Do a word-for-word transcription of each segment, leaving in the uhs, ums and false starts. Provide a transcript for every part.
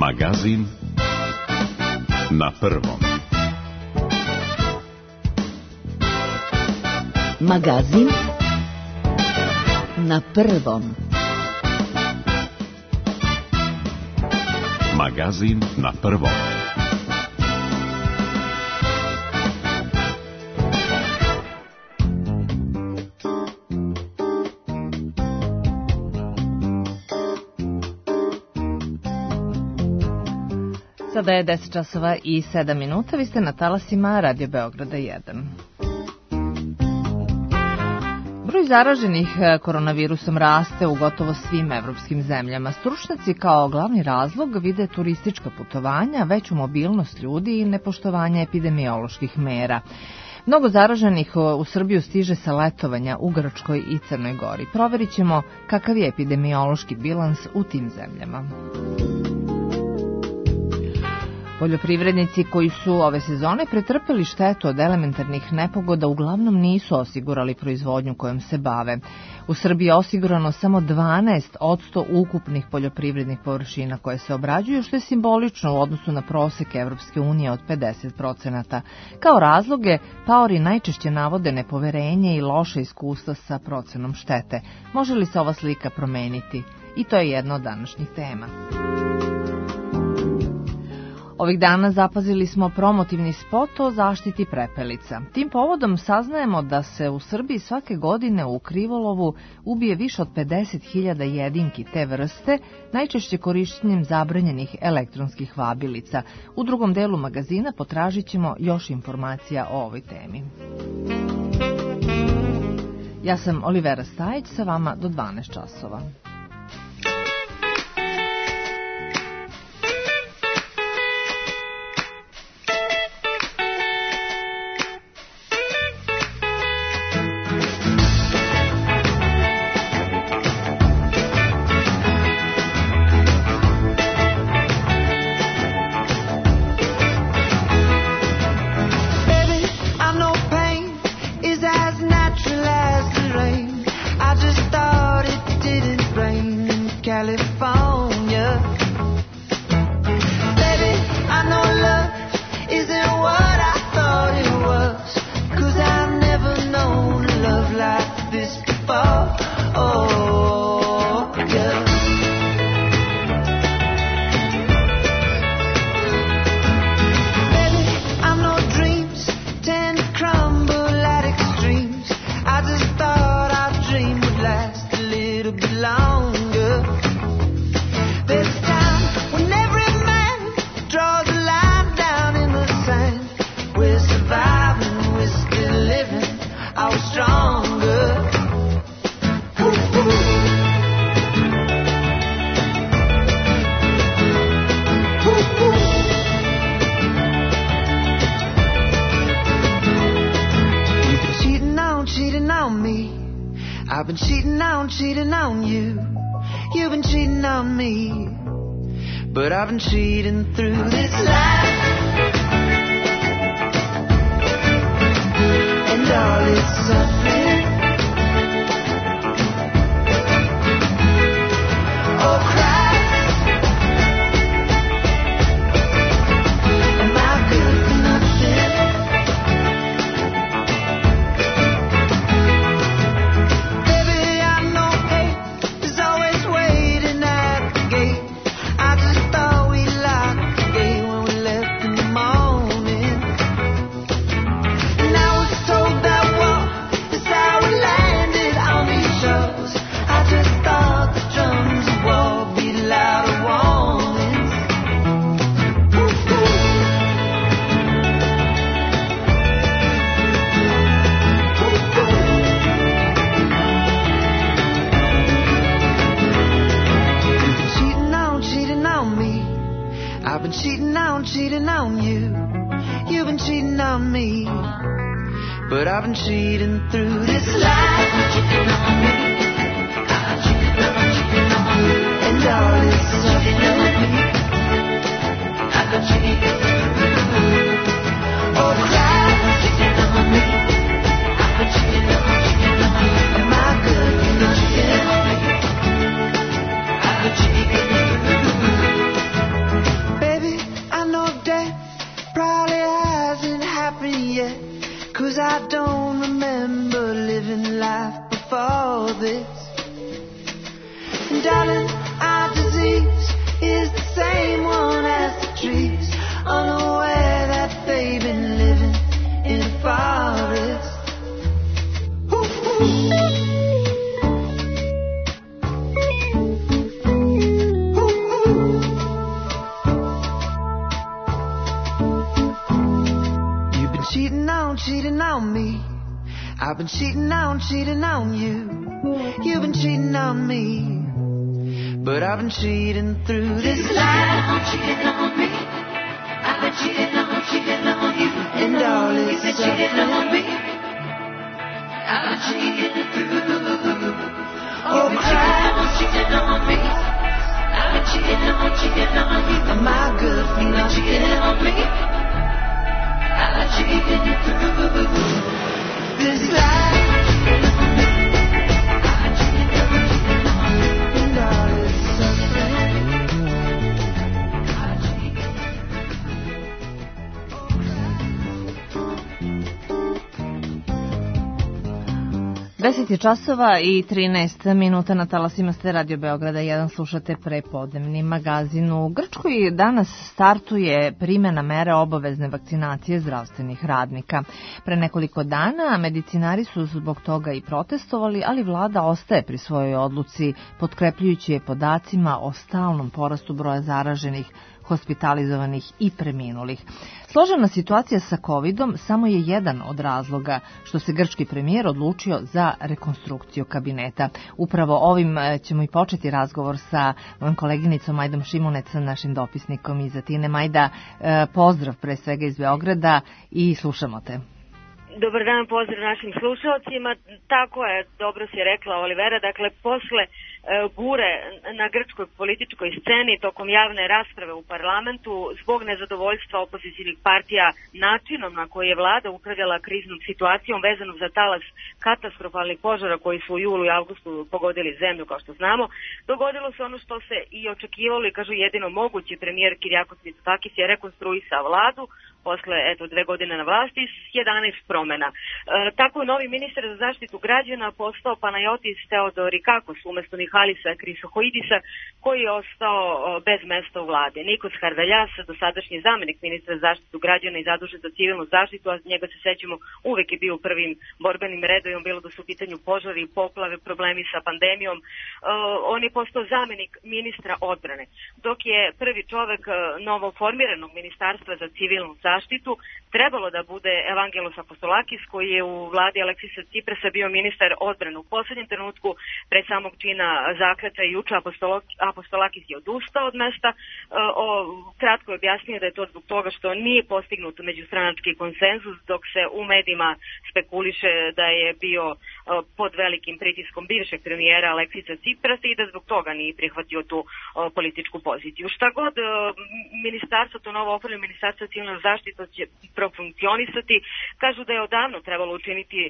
Magazin na prvom. Magazin na prvom. Magazin na prvom. Sada je deset časova i sedam minuta, vi ste na talasima Radio Beograda jedan. Broj zaraženih koronavirusom raste u gotovo svim evropskim zemljama. Stručnjaci kao glavni razlog vide turistička putovanja, veću mobilnost ljudi i nepoštovanje epidemioloških mera. Mnogo zaraženih u Srbiju stiže sa letovanja u Grčkoj i Crnoj Gori. Proverit ćemo kakav je epidemiološki bilans u tim zemljama. Poljoprivrednici koji su ove sezone pretrpeli štetu od elementarnih nepogoda uglavnom nisu osigurali proizvodnju kojom se bave. U Srbiji je osigurano samo dvanaest posto ukupnih poljoprivrednih površina koje se obrađuju, što je simbolično u odnosu na prosek Evropske unije od pedeset procenata. Kao razloge, paori najčešće navode nepoverenje i loše iskustva sa procenom štete. Može li se ova slika promeniti? I to je jedna od današnjih tema. Ovih dana zapazili smo promotivni spot o zaštiti prepelica. Tim povodom saznajemo da se u Srbiji svake godine u krivolovu ubije više od pedeset hiljada jedinki te vrste, najčešće korištenjem zabranjenih elektronskih vabilica. U drugom delu magazina potražit ćemo još informacija o ovoj temi. Ja sam Olivera Stajić, sa vama do dvanaest časova. Cheating through this life and all its suffering. Oh Christ, am I good for nothing? Baby, I know hate is always waiting at the gate. I just thought cheating on you, you've been cheating on me, but I've been cheating through this life. I've been cheating on me, I've been cheating on, cheating on you, and all this suffering. I've been cheating through. Oh Christ, I've been cheating on me, I've been cheating on, cheating on you, am I good for nothing? I've been cheating through. living life before this. And darling, our disease is the same one as the trees, unaware that they've been living in a forest. Ooh, ooh. Cheating on, cheating on me. I've been cheating on, cheating on you. You've been cheating on me, but I've been cheating through this life. Cheating on me. I've been cheating on, cheating on you. And all this You've been cheating on me. I've been cheating through. Oh, cheating on, cheating on me. I've been cheating on, cheating on you. Am I good for not cheating on me? I'm cheating through this life. I'm cheating and all this suffering. I'm cheating. deset časova i trinaest minuta na talasima ste Radio Beograda jedan, slušate prepodnevni magazin. U Grčkoj danas startuje primjena mere obavezne vakcinacije zdravstvenih radnika. Pre nekoliko dana medicinari su zbog toga i protestovali, ali vlada ostaje pri svojoj odluci, potkrepljujući je podacima o stalnom porastu broja zaraženih, hospitalizovanih i preminulih. Složena situacija sa covidom samo je jedan od razloga što se grčki premijer odlučio za rekonstrukciju kabineta. Upravo ovim ćemo i početi razgovor sa mojom koleginicom Majdom Šimunec, našim dopisnikom iz Atine. Majda, pozdrav pre svega iz Beograda i slušamo te. Dobar dan, pozdrav našim slušalcima. Tako je, dobro si rekla Olivera, dakle posle bure na grčkoj političkoj sceni tokom javne rasprave u parlamentu zbog nezadovoljstva opozicijnih partija načinom na koji je vlada upravljala kriznom situacijom vezanom za talas katastrofalnih požara koji su u julu i avgustu pogodili zemlju, kao što znamo, dogodilo se ono što se i očekivalo i kažu jedino moguće. Premijer Kyriakos Mitsotakis je rekonstruisao vladu posle eto dve godine na vlasti s jedanaest promena. E, tako je novi ministar za zaštitu građana postao Panayotis Theodorikakos umjesto Mihalisa Krisohoidisa, koji je ostao bez mesta u vladi. Nikos Harveljas, dosadašnji zamjenik ministra za zaštitu građana i zadužen za civilnu zaštitu, a njega se sećamo uvek je bio u prvim borbenim redovima, bilo da su u pitanju požari, poplave, problemi sa pandemijom. E, on je postao zamjenik ministra odbrane, dok je prvi čovek novo formiranog ministarstva za civilnu zaštitu trebalo da bude Evangelos Apostolakis, koji je u vladi Aleksisa Tsiprasa bio ministar odbrane. U poslednjem trenutku pred samog čina zakletve i juče Apostolakis je odustao od mesta. O, kratko je objasnio da je to zbog toga što nije postignut međustranački konsenzus, dok se u medijima spekuliše da je bio o, pod velikim pritiskom bivšeg premijera Aleksisa Tsiprasa i da zbog toga nije prihvatio tu o, političku poziciju. Šta god o, ministarstvo, to novo oformljeno ministarstvo civilne zaštite će profunkcionisati, kažu da je odavno trebalo učiniti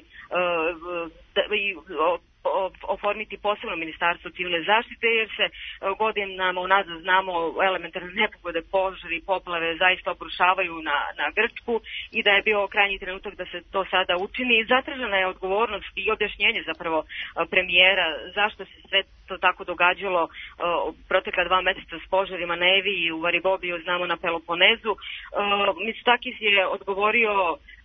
uh, da, i, o, oformiti posebno ministarstvo civilne zaštite, jer se godinama unazad znamo elementarne nepogode, požari, poplave zaista obrušavaju na, na Grčku i da je bio krajnji trenutak da se to sada učini. I zatražena je odgovornost i objašnjenje zapravo premijera zašto se sve to tako događalo protekla dva meseca s požarima na Evi i u Varibobiju, znamo na Peloponezu. Mitsotakis je odgovorio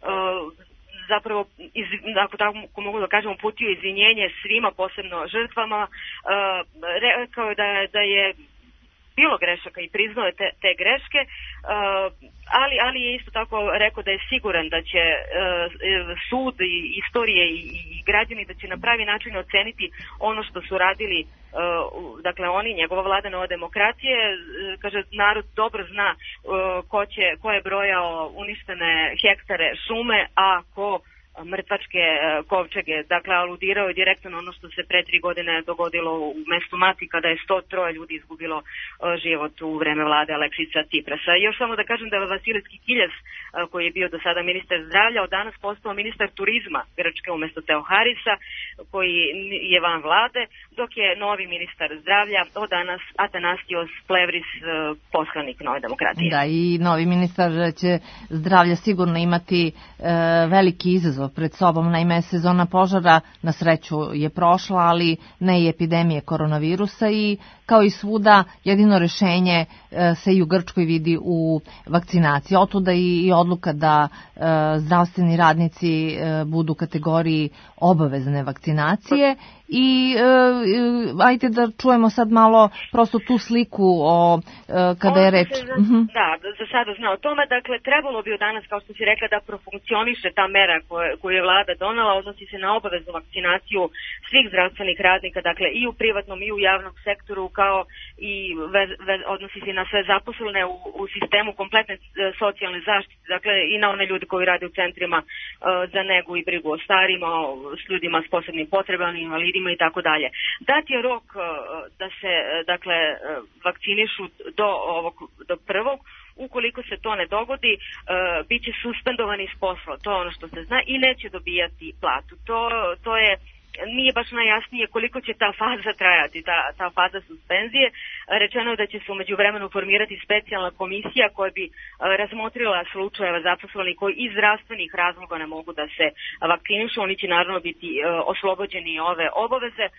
zapravo, iz, ako tako mogu da kažem, uputio izvinjenje svima, posebno žrtvama. Uh, rekao je da, da je bilo grešaka i priznao je te, te greške, uh, ali, ali je isto tako rekao da je siguran da će uh, sud i istorije i, i građani da će na pravi način oceniti ono što su radili uh, dakle oni, njegova vlada, Nova demokracije. Uh, kaže, narod dobro zna uh, ko, će, ko je brojao uništene hektare šume, a ko mrtvačke kovčege. Dakle, aludirao je direktno na ono što se pre tri godine dogodilo u mestu Mati, kada je sto troje ljudi izgubilo život u vreme vlade Aleksisa Tsiprasa. Još samo da kažem da je Vasilis Kikiljas, koji je bio do sada ministar zdravlja, od danas postao ministar turizma Grčke umjesto Teoharisa, koji je van vlade, dok je novi ministar zdravlja od danas Atanasios Plevris, poslanik Nove demokratije. Da, i novi ministar će zdravlja sigurno imati e, veliki izazov pred sobom. Naime, sezona požara na sreću je prošla, ali ne i epidemije koronavirusa i kao i svuda jedino rešenje se i u Grčkoj vidi u vakcinaciji. Otuda i odluka da zdravstveni radnici budu u kategoriji obavezne vakcinacije. I e, ajde da čujemo sad malo prosto tu sliku o e, kada je reč. Za, uh-huh. Da, za sada zna o tome. Dakle, trebalo bi od danas, kao što si rekla, da profunkcioniše ta mera koje, koju je vlada donela, odnosi se na obaveznu vakcinaciju svih zdravstvenih radnika, dakle i u privatnom i u javnom sektoru, kao i vez, vez, odnosi se na sve zaposlene u, u sistemu kompletne socijalne zaštite, dakle i na one ljudi koji rade u centrima uh, za negu i brigu o starima, s ljudima s posebnim potrebama, invalidima i tako dalje. Dat je rok uh, da se uh, dakle uh, vakcinišu do ovog do prvog. Ukoliko se to ne dogodi, uh, bit će suspendovani iz posla. To je ono što se zna i neće dobijati platu. To, to je nije baš najjasnije koliko će ta faza trajati, ta, ta faza suspenzije. Rečeno je da će se umeđu vremenu formirati specijalna komisija koja bi razmotrila slučajeva zaposlenih koji iz zdravstvenih razloga ne mogu da se vakcinišu. Oni će naravno biti oslobođeni ove obaveze.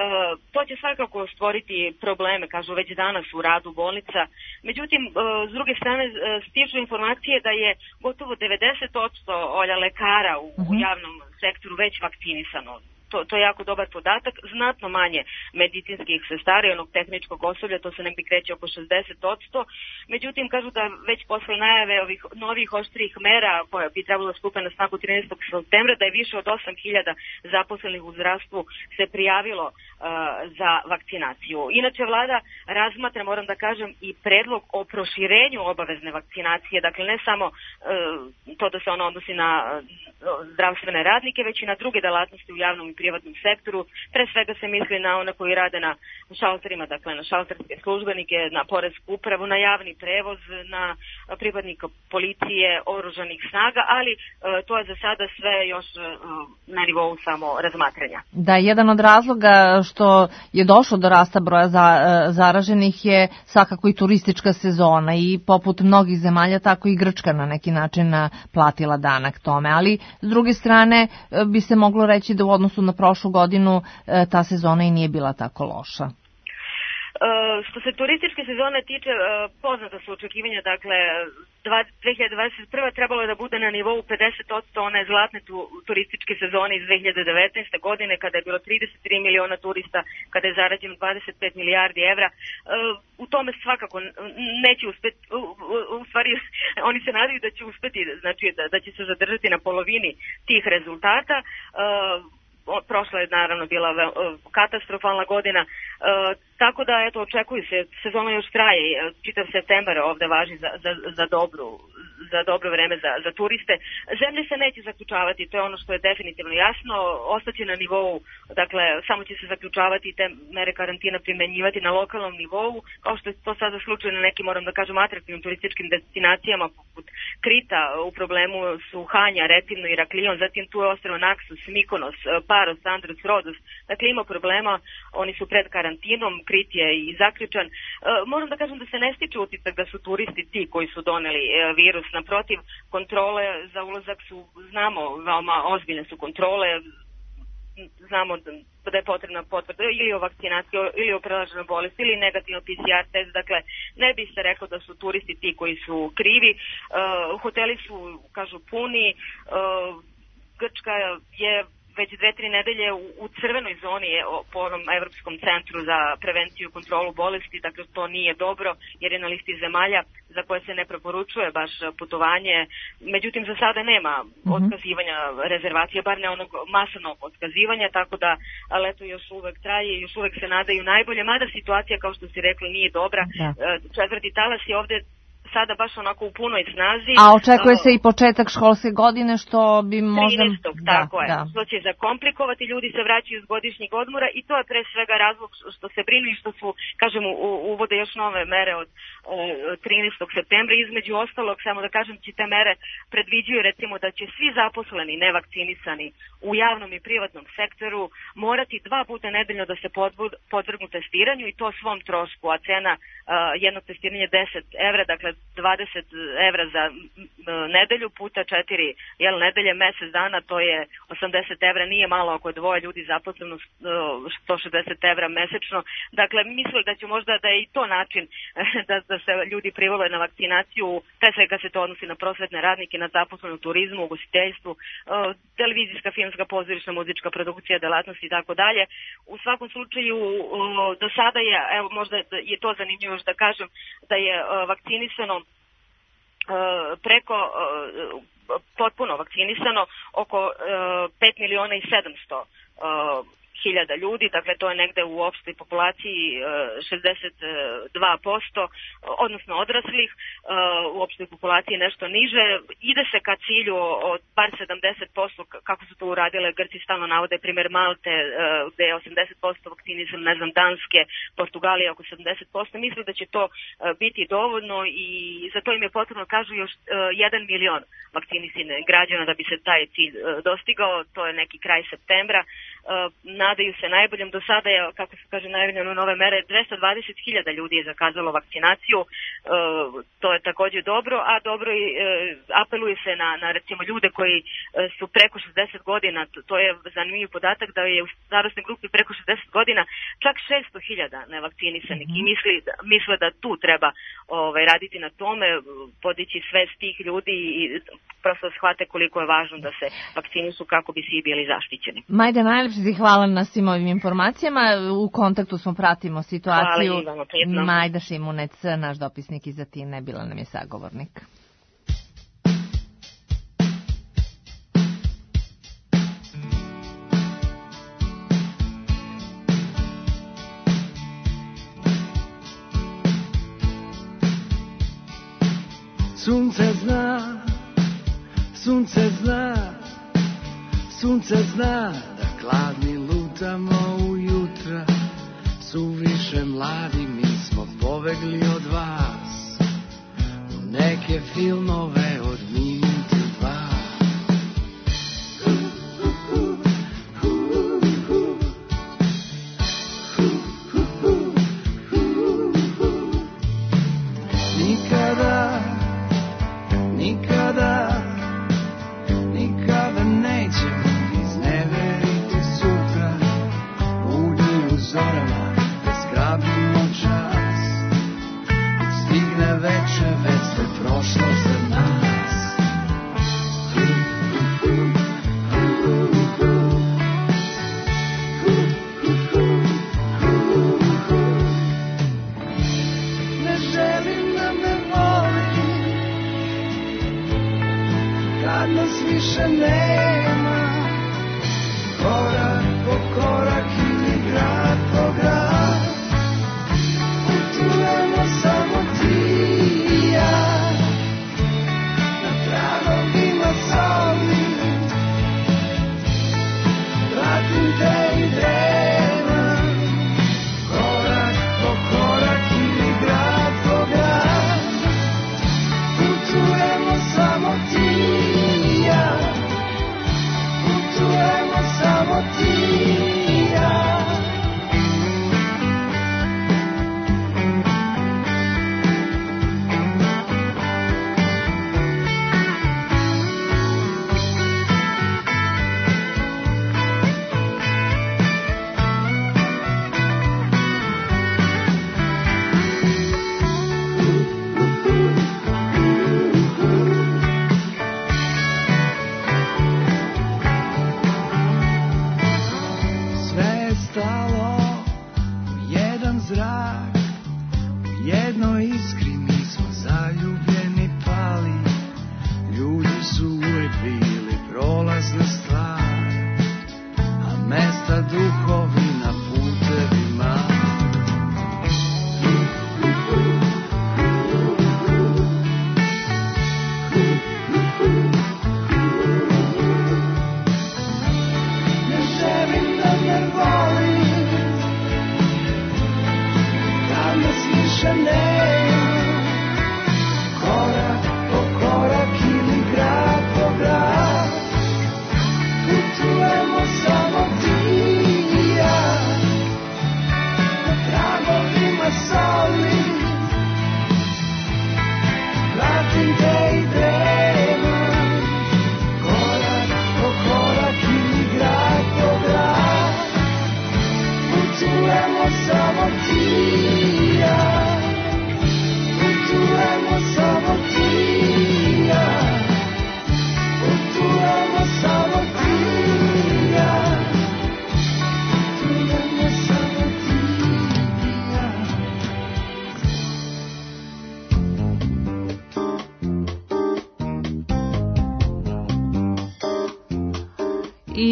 To će svakako stvoriti probleme, kažu već danas u radu bolnica. Međutim, s druge strane stižu informacije da je gotovo devedeset posto lekara u, u javnom sektoru već vakcinisano. To, to je jako dobar podatak, znatno manje medicinskih sestara i onog tehničkog osoblja, to se negdje kreće oko šezdeset posto. Međutim, kažu da već posle najave ovih novih oštrih mera koje bi trebalo da stupe na snagu trinaestog septembra, da je više od osam hiljada zaposlenih u zdravstvu se prijavilo uh, za vakcinaciju. Inače, vlada razmatra, moram da kažem, i predlog o proširenju obavezne vakcinacije, dakle ne samo uh, to da se ono odnosi na uh, zdravstvene radnike, već i na druge delatnosti u javnom i privatnom sektoru. Pre svega se misli na one koji rade na šalterima, dakle na šalterske službenike, na poresku upravu, na javni prevoz, na pripadnika policije, oružanih snaga, ali e, to je za sada sve još e, na nivou samo razmatranja. Da, jedan od razloga što je došlo do rasta broja za, e, zaraženih je svakako i turistička sezona i poput mnogih zemalja tako i Grčka na neki način platila danak tome, ali s druge strane e, bi se moglo reći da u odnosu na prošlu godinu ta sezona i nije bila tako loša. Uh, što se turističke sezone tiče, uh, poznata su očekivanja, dakle dve hiljade dvadeset prva trebalo je da bude na nivou pedeset posto one zlatne tu, turističke sezone iz dve hiljade devetnaeste. godine kada je bilo trideset tri miliona turista, kada je zarađeno dvadeset pet milijardi evra. Uh, u tome svakako neće uspeti, u, u, u stvari oni se nadaju da će uspeti, znači da, da će se zadržati na polovini tih rezultata. Uh, Prošla je naravno bila katastrofalna godina, e, tako da eto očekuju se, sezona još traje, čitav septembar ovde važi za, za, za, dobru, za dobro vreme za, za turiste. Zemlje se neće zaključavati, to je ono što je definitivno jasno, ostaće na nivou, dakle samo će se zaključavati te mere karantina primenjivati na lokalnom nivou, kao što je to sada slučaj na nekim, moram da kažem, atraktivnim turističkim destinacijama poput Krita, u problemu su Hanja, Retivno i Iraklion, zatim tu je ostrvo Naksus, Mikonos, Paros, Andros, Rodos, dakle ima problema, oni su pred karantinom, Krit je i zaključan. E, moram da kažem da se ne stiče utisak da su turisti ti koji su doneli e, virus, naprotiv, kontrole za ulazak su, znamo, veoma ozbiljne su kontrole, znamo da je potrebna potvrda ili o vakcinaciji ili o prelaženoj bolesti ili negativno P C R test, dakle ne bi se reklo da su turisti ti koji su krivi. E, hoteli su, kažu, puni, e, Grčka je već dve, tri nedelje u, u crvenoj zoni je po onom Evropskom centru za prevenciju i kontrolu bolesti, dakle to nije dobro jer je na listi zemalja za koje se ne preporučuje baš putovanje. Međutim, za sada nema mm-hmm. otkazivanja rezervacije, bar ne onog masovnog otkazivanja, tako da leto još uvek traje i još uvek se nadaju najbolje, mada situacija, kao što si rekli, nije dobra. Da. Četvrti talas je ovde sada baš onako u punoj snazi. A očekuje se i početak školske godine, što bi možda... trinaestog tako da, je. Da. Što će zakomplikovati, ljudi se vraćaju iz godišnjeg odmora i to je pre svega razlog što se brinu i što su, kažem, uvode još nove mere od trinaestog septembra. Između ostalog, samo da kažem, će te mere predviđuju recimo da će svi zaposleni nevakcinisani u javnom i privatnom sektoru morati dva puta nedeljno da se podvrgnu testiranju i to svom trošku, a cena uh, jednog testiranja je deset evra, dakle dvadeset evra za nedelju puta četiri jel, nedelje, mesec dana, to je osamdeset evra, nije malo ako je dvoje ljudi zaposleno, sto šezdeset evra mesečno. Dakle, mislim da će možda da je i to način da, da se ljudi privole na vakcinaciju, pre svega se to odnosi na prosvetne radnike, na zaposlene u turizmu, ugostiteljstvu, televizijska, filmska, pozorišna, muzička produkcija, delatnost i tako dalje. U svakom slučaju, do sada je, evo možda je to zanimljivo da kažem, da je vakcinisano preko, potpuno vakcinisano oko pet miliona i sedamsto hiljada ljudi, dakle to je negde u opštoj populaciji šezdeset dva posto, odnosno odraslih, u opštoj populaciji nešto niže. Ide se ka cilju od bar sedamdeset posto, kako su to uradile, Grci stalno navode primjer Malte, gde je osamdeset posto vakcinisano, ne znam, Danske, Portugalije oko sedamdeset posto. Mislim da će to biti dovoljno i za to im je potrebno, kažu, još jedan milion vakcinisane građana da bi se taj cilj dostigao, to je neki kraj septembra. Nadaju se najboljem. Do sada je, kako se kaže, najavljeno nove mere, dvesta dvadeset hiljada ljudi je zakazalo vakcinaciju, to je također dobro, a dobro i apeluje se na, na recimo ljude koji su preko šezdeset godina, to je zanimljiv podatak da je u starosnoj grupi preko šezdeset godina čak šesto hiljada nevakcinisanih mm-hmm. i misli, misle da tu treba ovaj, raditi na tome, podići svest tih ljudi i prosto shvate koliko je važno da se vakcinišu kako bi svi bili zaštićeni. Majda, najlepše ti hvala na svim ovim informacijama. U kontaktu smo, pratimo situaciju. Hvala, Ivano, Majda Šimunec, naš dopisnik iz Atine, bila nam je sagovornik. Sunce zna, sunce zna, sunce zna da gladni lutamo ujutra, suviše mladi mi smo pobegli od vas u neke filmove od minuti dva. Nikada, nikada, nikada nećemo izneveriti sutra, budi u zorama da zgrabimo čas, stigne veče, već sve prošlo za nas. Ne želim da me voli kad nas više nema, korak po korak ili grad po grad, putujemo samo ti i ja, na tragovima zoli, pratim te i dremam, korak po korak ili grad po grad, putujemo samo ti i ja, putujemo samo ti i ja. Sve je stalo u jedan zrak, u jednoj iskri mi smo zaljubljeni pali, ljudi su uvijek bili prolazna stvar, a mesta duhovi na putevima. Ne želim da me voli kad nas više nema,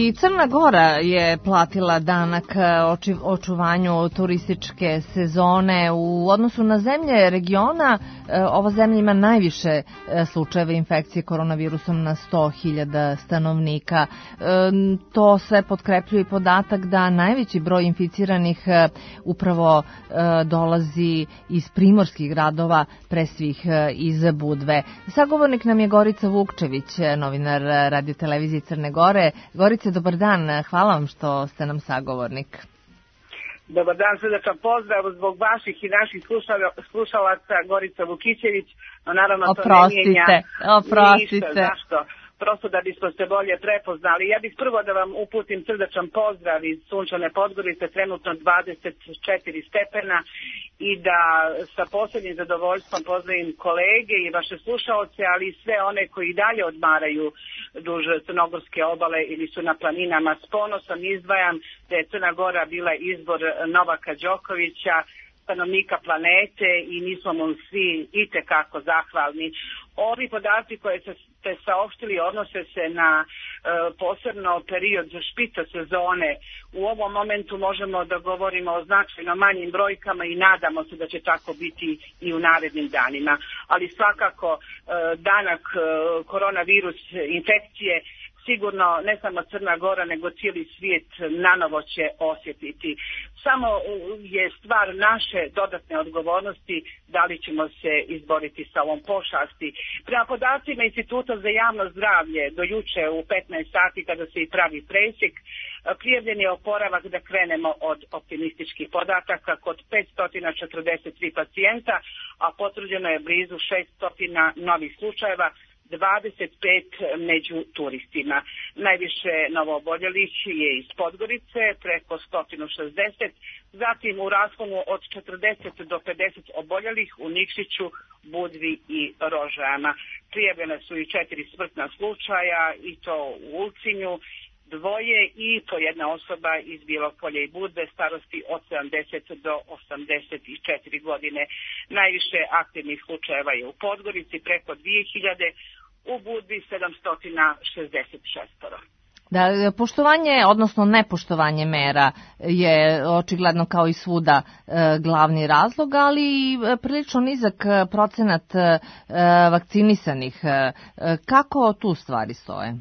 I Crna Gora je platila danak oči, očuvanju turističke sezone. U odnosu na zemlje regiona, ova zemlja ima najviše slučajeva infekcije koronavirusom na sto hiljada stanovnika. To sve potkrepljuje podatak da najveći broj inficiranih upravo dolazi iz primorskih gradova, pre svih iz Budve. Sagovornik nam je Gorica Vukčević, novinar Radio televizije Crne Gore. Gorice, dobar dan, hvala vam što ste nam sagovornik. Dobar dan, srdačan pozdrav zbog vaših i naših slušalaca, Gorica Vukićević, no naravno to oprostite, ne mijenja oprostite. ništa, zašto? Prosto da bismo se bolje prepoznali. Ja bih prvo da vam uputim srdačan pozdrav iz sunčane Podgorice, trenutno dvadeset četiri stepena, i da sa posebnim zadovoljstvom pozdravim kolege i vaše slušaoce, ali i sve one koji dalje odmaraju duž crnogorske obale ili su na planinama. S ponosom izdvajam da je Crna Gora bila izbor Novaka Đokovića, stanovnika planete, i mi smo mu svi itekako zahvalni. Ovi podaci koje ste saopštili odnose se na e, posebno period špica sezone. U ovom momentu možemo da govorimo o značajno manjim brojkama i nadamo se da će tako biti i u narednim danima. Ali svakako e, danak e, koronavirus infekcije sigurno ne samo Crna Gora nego cijeli svijet nanovo će osjetiti. Samo je stvar naše dodatne odgovornosti da li ćemo se izboriti sa ovom pošasti. Prema podacima Instituta za javno zdravlje do juče u petnaest sati kada se i pravi presjek, prijavljen je oporavak, da krenemo od optimističkih podataka, kod petsto četrdeset tri pacijenta, a potvrđeno je blizu šesto novih slučajeva, dvadeset pet među turistima. Najviše novooboljelih je iz Podgorice, preko sto šezdeset, zatim u rasponu od četrdeset do pedeset oboljelih u Nikšiću, Budvi i Rožajama. Prijavljene su i četiri smrtna slučaja, i to u Ulcinju, dvoje i po jedna osoba iz Bijelog Polja i Budve starosti od sedamdeset do osamdeset četiri godine. Najviše aktivnih slučajeva je u Podgorici, preko dvije hiljade, u Budvi sedamsto šezdeset šest. Da, poštovanje, odnosno nepoštovanje mera je očigledno kao i svuda e, glavni razlog, ali i prilično nizak procenat e, vakcinisanih. E, kako tu stvari stoje?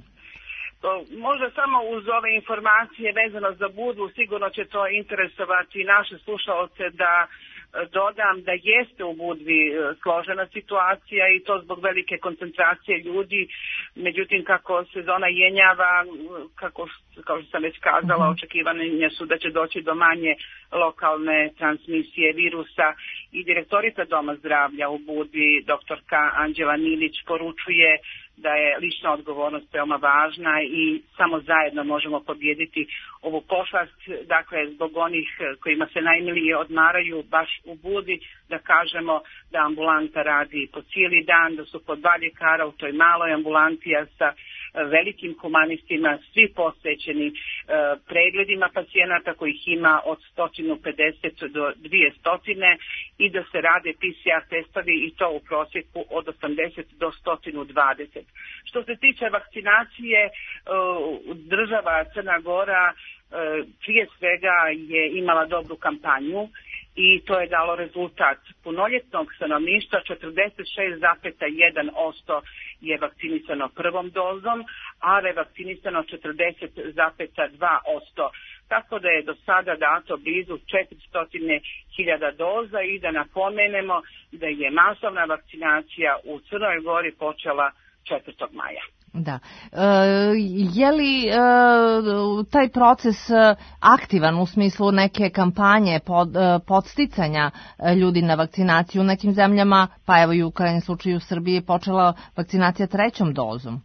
Možda samo uz ove informacije vezano za Budvu, sigurno će to interesovati naše slušalce, da dodam da jeste u Budvi složena situacija i to zbog velike koncentracije ljudi. Međutim, kako sezona jenjava, kako, kao što sam već kazala, uh-huh. očekivanja su da će doći do manje lokalne transmisije virusa, i direktorica Doma zdravlja u Budvi, doktorka Anđela Milić, poručuje da je lična odgovornost veoma važna i samo zajedno možemo pobijediti ovu pošast. Dakle, zbog onih kojima se najmilije odmaraju baš u Budvi, da kažemo da ambulanta radi po cijeli dan, da su po dva ljekara u toj maloj ambulanti, a sa velikim humanistima, svi posvećeni e, pregledima pacijenata kojih ima od sto pedeset do dvjesto, i da se rade P C R testovi, i to u prosjeku od osamdeset do sto dvadeset. Što se tiče vakcinacije, e, država Crna Gora e, prije svega je imala dobru kampanju i to je dalo rezultat. Punoljetnog stanovništva četrdeset šest zarez jedan posto je vakcinisano prvom dozom, a revakcinisano četrdeset zarez dva posto. Tako da je do sada dato blizu četiristo hiljada doza, i da napomenemo da je masovna vakcinacija u Crnoj Gori počela četvrtog maja. Da. E, je li e, taj proces aktivan u smislu neke kampanje pod, e, podsticanja ljudi na vakcinaciju u nekim zemljama, pa evo i u krajnjem slučaju u Srbiji počela vakcinacija trećom dozom?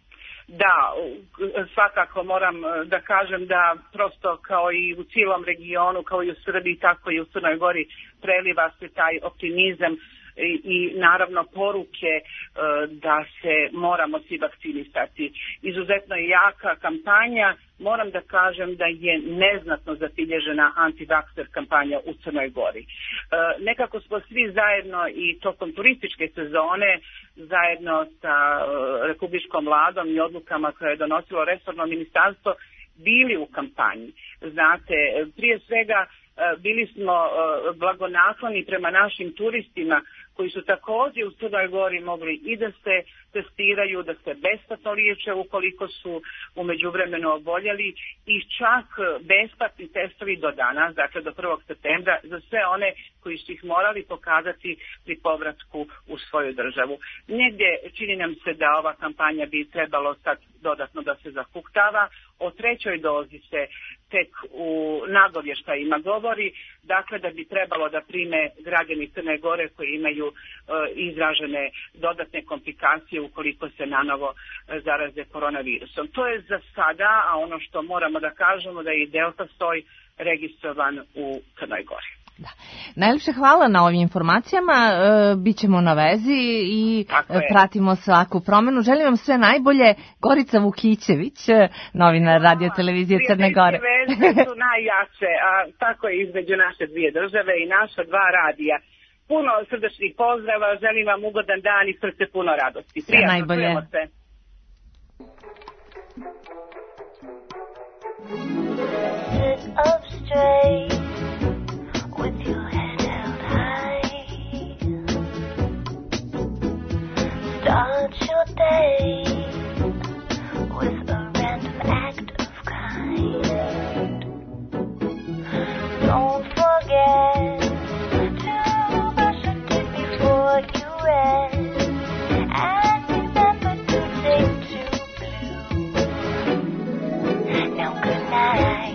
Da, svakako moram da kažem da prosto kao i u cijelom regionu, kao i u Srbiji, tako i u Crnoj Gori preliva se taj optimizam i, i naravno poruke e, da se moramo svi vakcinisati. Izuzetno je jaka kampanja. Moram da kažem da je neznatno zabilježena antivakser kampanja u Crnoj Gori. E, nekako smo svi zajedno i tokom turističke sezone, zajedno sa e, republičkom vladom i odlukama koje je donosilo resorno ministarstvo, bili u kampanji. Znate, prije svega bili smo blagonakloni prema našim turistima koji su također u Crnoj Gori mogli i da se testiraju, da se besplatno liječe ukoliko su u međuvremenu oboljeli i čak besplatni testovi do danas, dakle do prvog septembra, za sve one koji su ih morali pokazati pri povratku u svoju državu. Negdje čini nam se da ova kampanja bi trebalo sad dodatno da se zahuktava. O trećoj dozi se tek u nagovještajima govori, dakle da bi trebalo da prime građani Crne Gore koji imaju e, izražene dodatne komplikacije ukoliko se nanovo e, zaraze koronavirusom. To je za sada, a ono što moramo da kažemo da je i Delta soj registrovan u Crnoj Gori. Da. Najljepše hvala na ovim informacijama, e, bit ćemo na vezi i pratimo svaku promenu. Želim vam sve najbolje. Gorica Vukićević, novinar Radio Televizije Crne Gore. Veze su najjače, a tako je između naše dvije države i naša dva radija. Puno srdečnih pozdrava, želim vam ugodan dan i srce puno radosti. Sve najbolje. Sit up straight with your head held high. Start your day with a random act of kind. Don't forget to brush your teeth before you rest. And remember to take two blues. Now good night.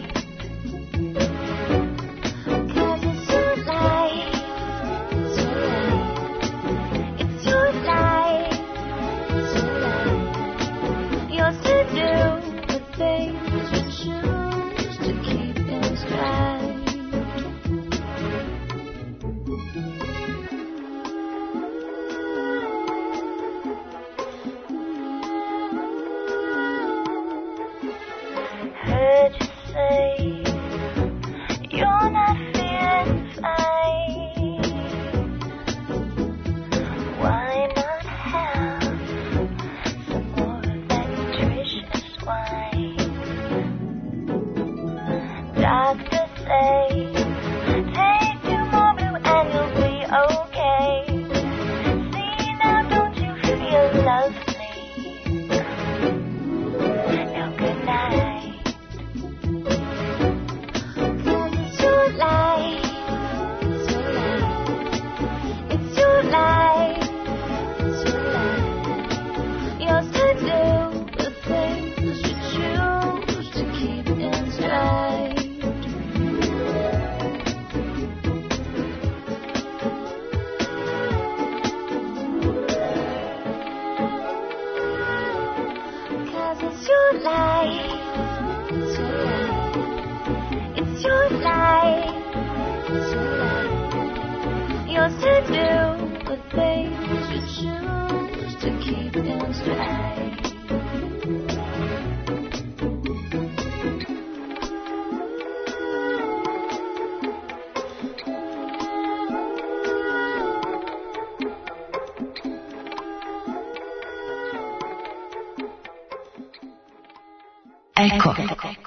Eko.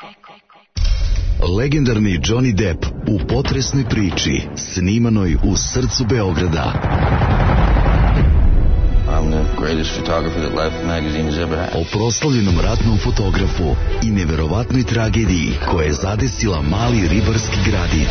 Legendarni Johnny Depp u potresnoj priči snimanoj u srcu Beograda. I'm the greatest photographer that Life magazine has ever had. O proslavljenom ratnom fotografu i neverovatnoj tragediji koja je zadesila mali ribarski gradić.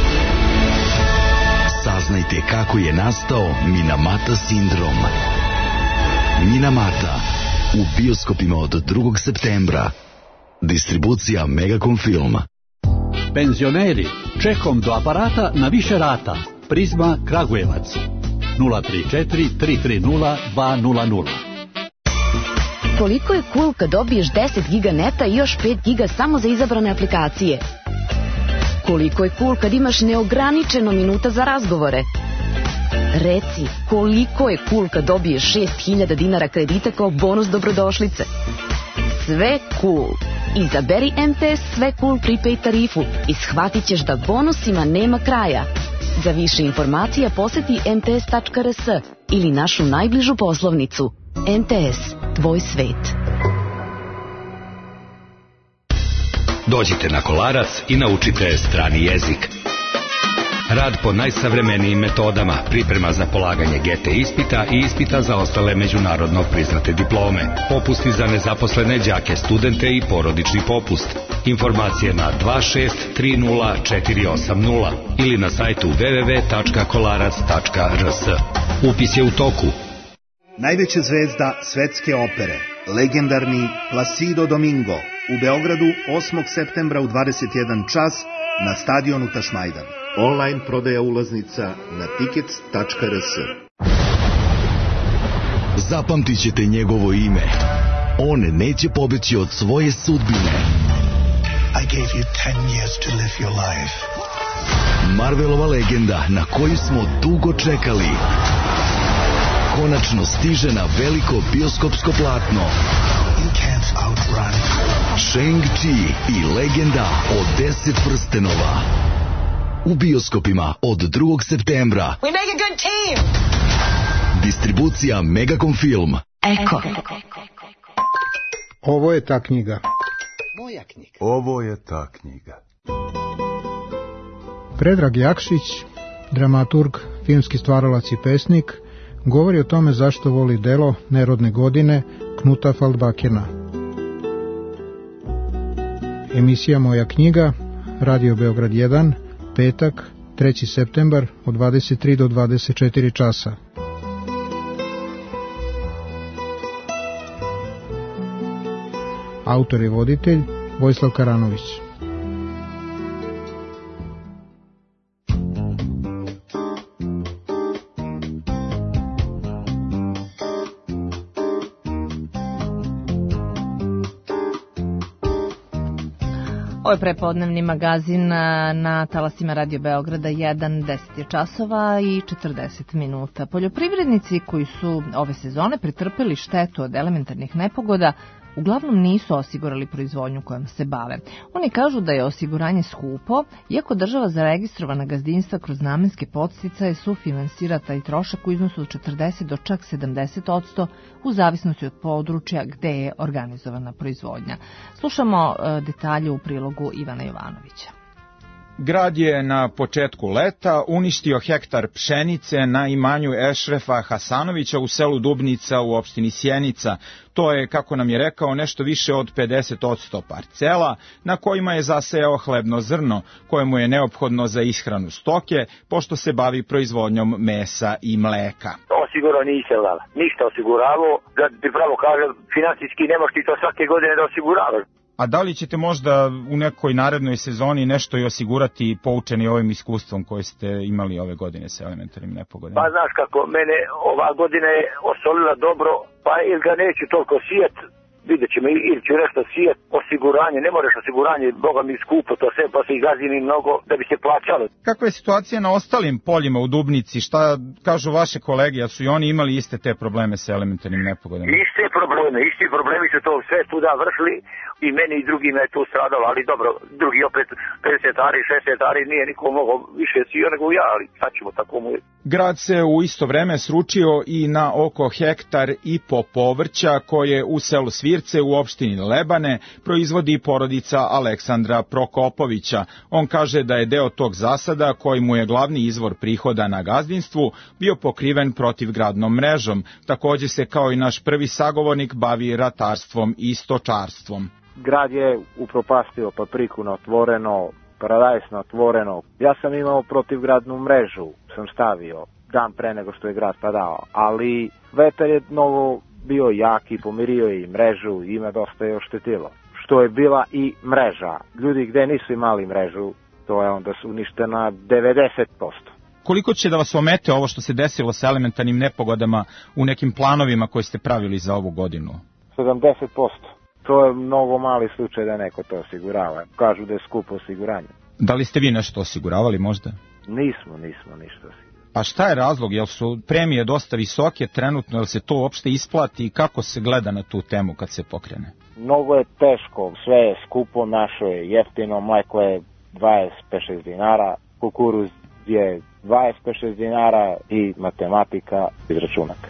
Saznajte kako je nastao Minamata sindrom. Minamata u bioskopima od drugog septembra. Distribucija Megacom Film. Penzioneri, čekom do aparata na više rata. Prizma Kragujevac. nula tri četiri tri tri nula dva nula nula. Koliko je cool kad dobiješ deset giga neta i još pet giga samo za izabrane aplikacije? Koliko je cool kad imaš neograničeno minuta za razgovore? Reci, koliko je cool kad dobiješ šest hiljada dinara kredita kao bonus dobrodošlice? Sve cool. Izaberi M T S Sve cool prepaid tarifu i shvatit ćeš da bonusima nema kraja. Za više informacija posjeti em te es tačka er es ili našu najbližu poslovnicu. M T S, tvoj svet. Dođite na Kolarac i naučite strani jezik. Rad po najsavremenijim metodama, priprema za polaganje G T ispita i ispita za ostale međunarodno priznate diplome, popusti za nezaposlene đake, studente i porodični popust. Informacije na dva šest tri nula četiri osam nula ili na sajtu w w w tačka kolarac tačka r s. Upis je u toku. Najveća zvezda svetske opere, legendarni Placido Domingo, u Beogradu osmog septembra u dvadeset jedan čas na stadionu Tašmajdan. Online prodaja ulaznica na tickets tačka r s. Zapamtit ćete njegovo ime. On neće pobeći od svoje sudbine. I gave you ten years to live your life. Marvelova legenda na koju smo dugo čekali. Konačno stiže na veliko bioskopsko platno. You can't outrun. Shang-Chi i legenda o deset prstenova. U bioskopima od drugog septembra. We make a good team. Distribucija Megacom Film. Eko. Ovo je ta knjiga. Moja knjiga. Ovo je ta knjiga. Predrag Jakšić, dramaturg, filmski stvaralac i pesnik, govori o tome zašto voli delo Nerodne godine Knuta Faldbakena. Emisija Moja knjiga, Radio Beograd jedan, petak, treći septembar od dvadeset tri do dvadeset četiri časa. Autor i voditelj Vojislav Karanović. Ovo je prepodnevni magazin na talasima Radio Beograda jedan, deset je časova i četrdeset minuta. Poljoprivrednici koji su ove sezone pretrpeli štetu od elementarnih nepogoda uglavnom nisu osigurali proizvodnju kojom se bave. Oni kažu da je osiguranje skupo, iako država za registrovana gazdinstva kroz namenske podsticaje sufinansira taj trošak u iznosu od četrdeset do čak sedamdeset odsto u zavisnosti od područja gde je organizovana proizvodnja. Slušamo detalje u prilogu Ivana Jovanovića. Grad je na početku leta uništio hektar pšenice na imanju Ešrefa Hasanovića u selu Dubnica u opštini Sjenica. To je, kako nam je rekao, nešto više od pedeset odsto parcela na kojima je zasejao hlebno zrno, koje mu je neophodno za ishranu stoke, pošto se bavi proizvodnjom mesa i mleka. Osigurao nisam, ništa osiguravao, da ti pravo kažem, financijski ne možeš ti to svake godine da osiguravaš. A da li ćete možda u nekoj narednoj sezoni nešto i osigurati poučeni ovim iskustvom koje ste imali ove godine sa elementarnim nepogodama? Pa znaš kako, mene ova godina je osolila dobro, pa ili ga neću toliko sijet, vidjet ćemo, ili ću nešto sijet, osiguranje, ne moraš osiguranje, boga mi skupo to sve, pa se i gazini mnogo da bi se plaćalo. Kakva je situacija na ostalim poljima u Dubnici? Šta kažu vaše kolege, a su i oni imali iste te probleme sa elementarnim nepogodama? Iste probleme, isti problemi su to sve tuda vršili i meni i drugima je tu stradalo, ali dobro, drugi opet pedeset ari, šezdeset ari, nije niko mogao više sio nego ja, ali sad ćemo tako mu je. Grad se u isto vreme sručio i na oko hektar i po povrća koje u selu Svirce u opštini Lebane proizvodi porodica Aleksandra Prokopovića. On kaže da je deo tog zasada, koji mu je glavni izvor prihoda na gazdinstvu, bio pokriven protivgradnom mrežom. Takođe se kao i naš prvi sagovornik bavi ratarstvom i stočarstvom. Grad je upropastio papriku na otvoreno, paradajz na otvoreno. Ja sam imao protivgradnu mrežu, sam stavio dan pre nego što je grad padao, ali vetar je mnogo bio jak i pomirio je i mrežu i ima dosta je oštetilo. Što je bila i mreža. Ljudi gde nisu imali mrežu, to je onda su uništena devedeset posto. Koliko će da vas omete ovo što se desilo sa elementarnim nepogodama u nekim planovima koje ste pravili za ovu godinu? sedamdeset posto. To je mnogo mali slučaj da neko to osigurava. Kažu da je skupo osiguranje. Da li ste vi nešto osiguravali možda? Nismo, nismo ništa osigurali. Pa šta je razlog? Jel su premije dosta visoke trenutno? Jel se to uopšte isplati i kako se gleda na tu temu kad se pokrene? Mnogo je teško. Sve je skupo, naše je jeftino. Mleko je dvadeset pet šest dinara. Kukuruz je dvadeset pet šest dinara i matematika izračunaka.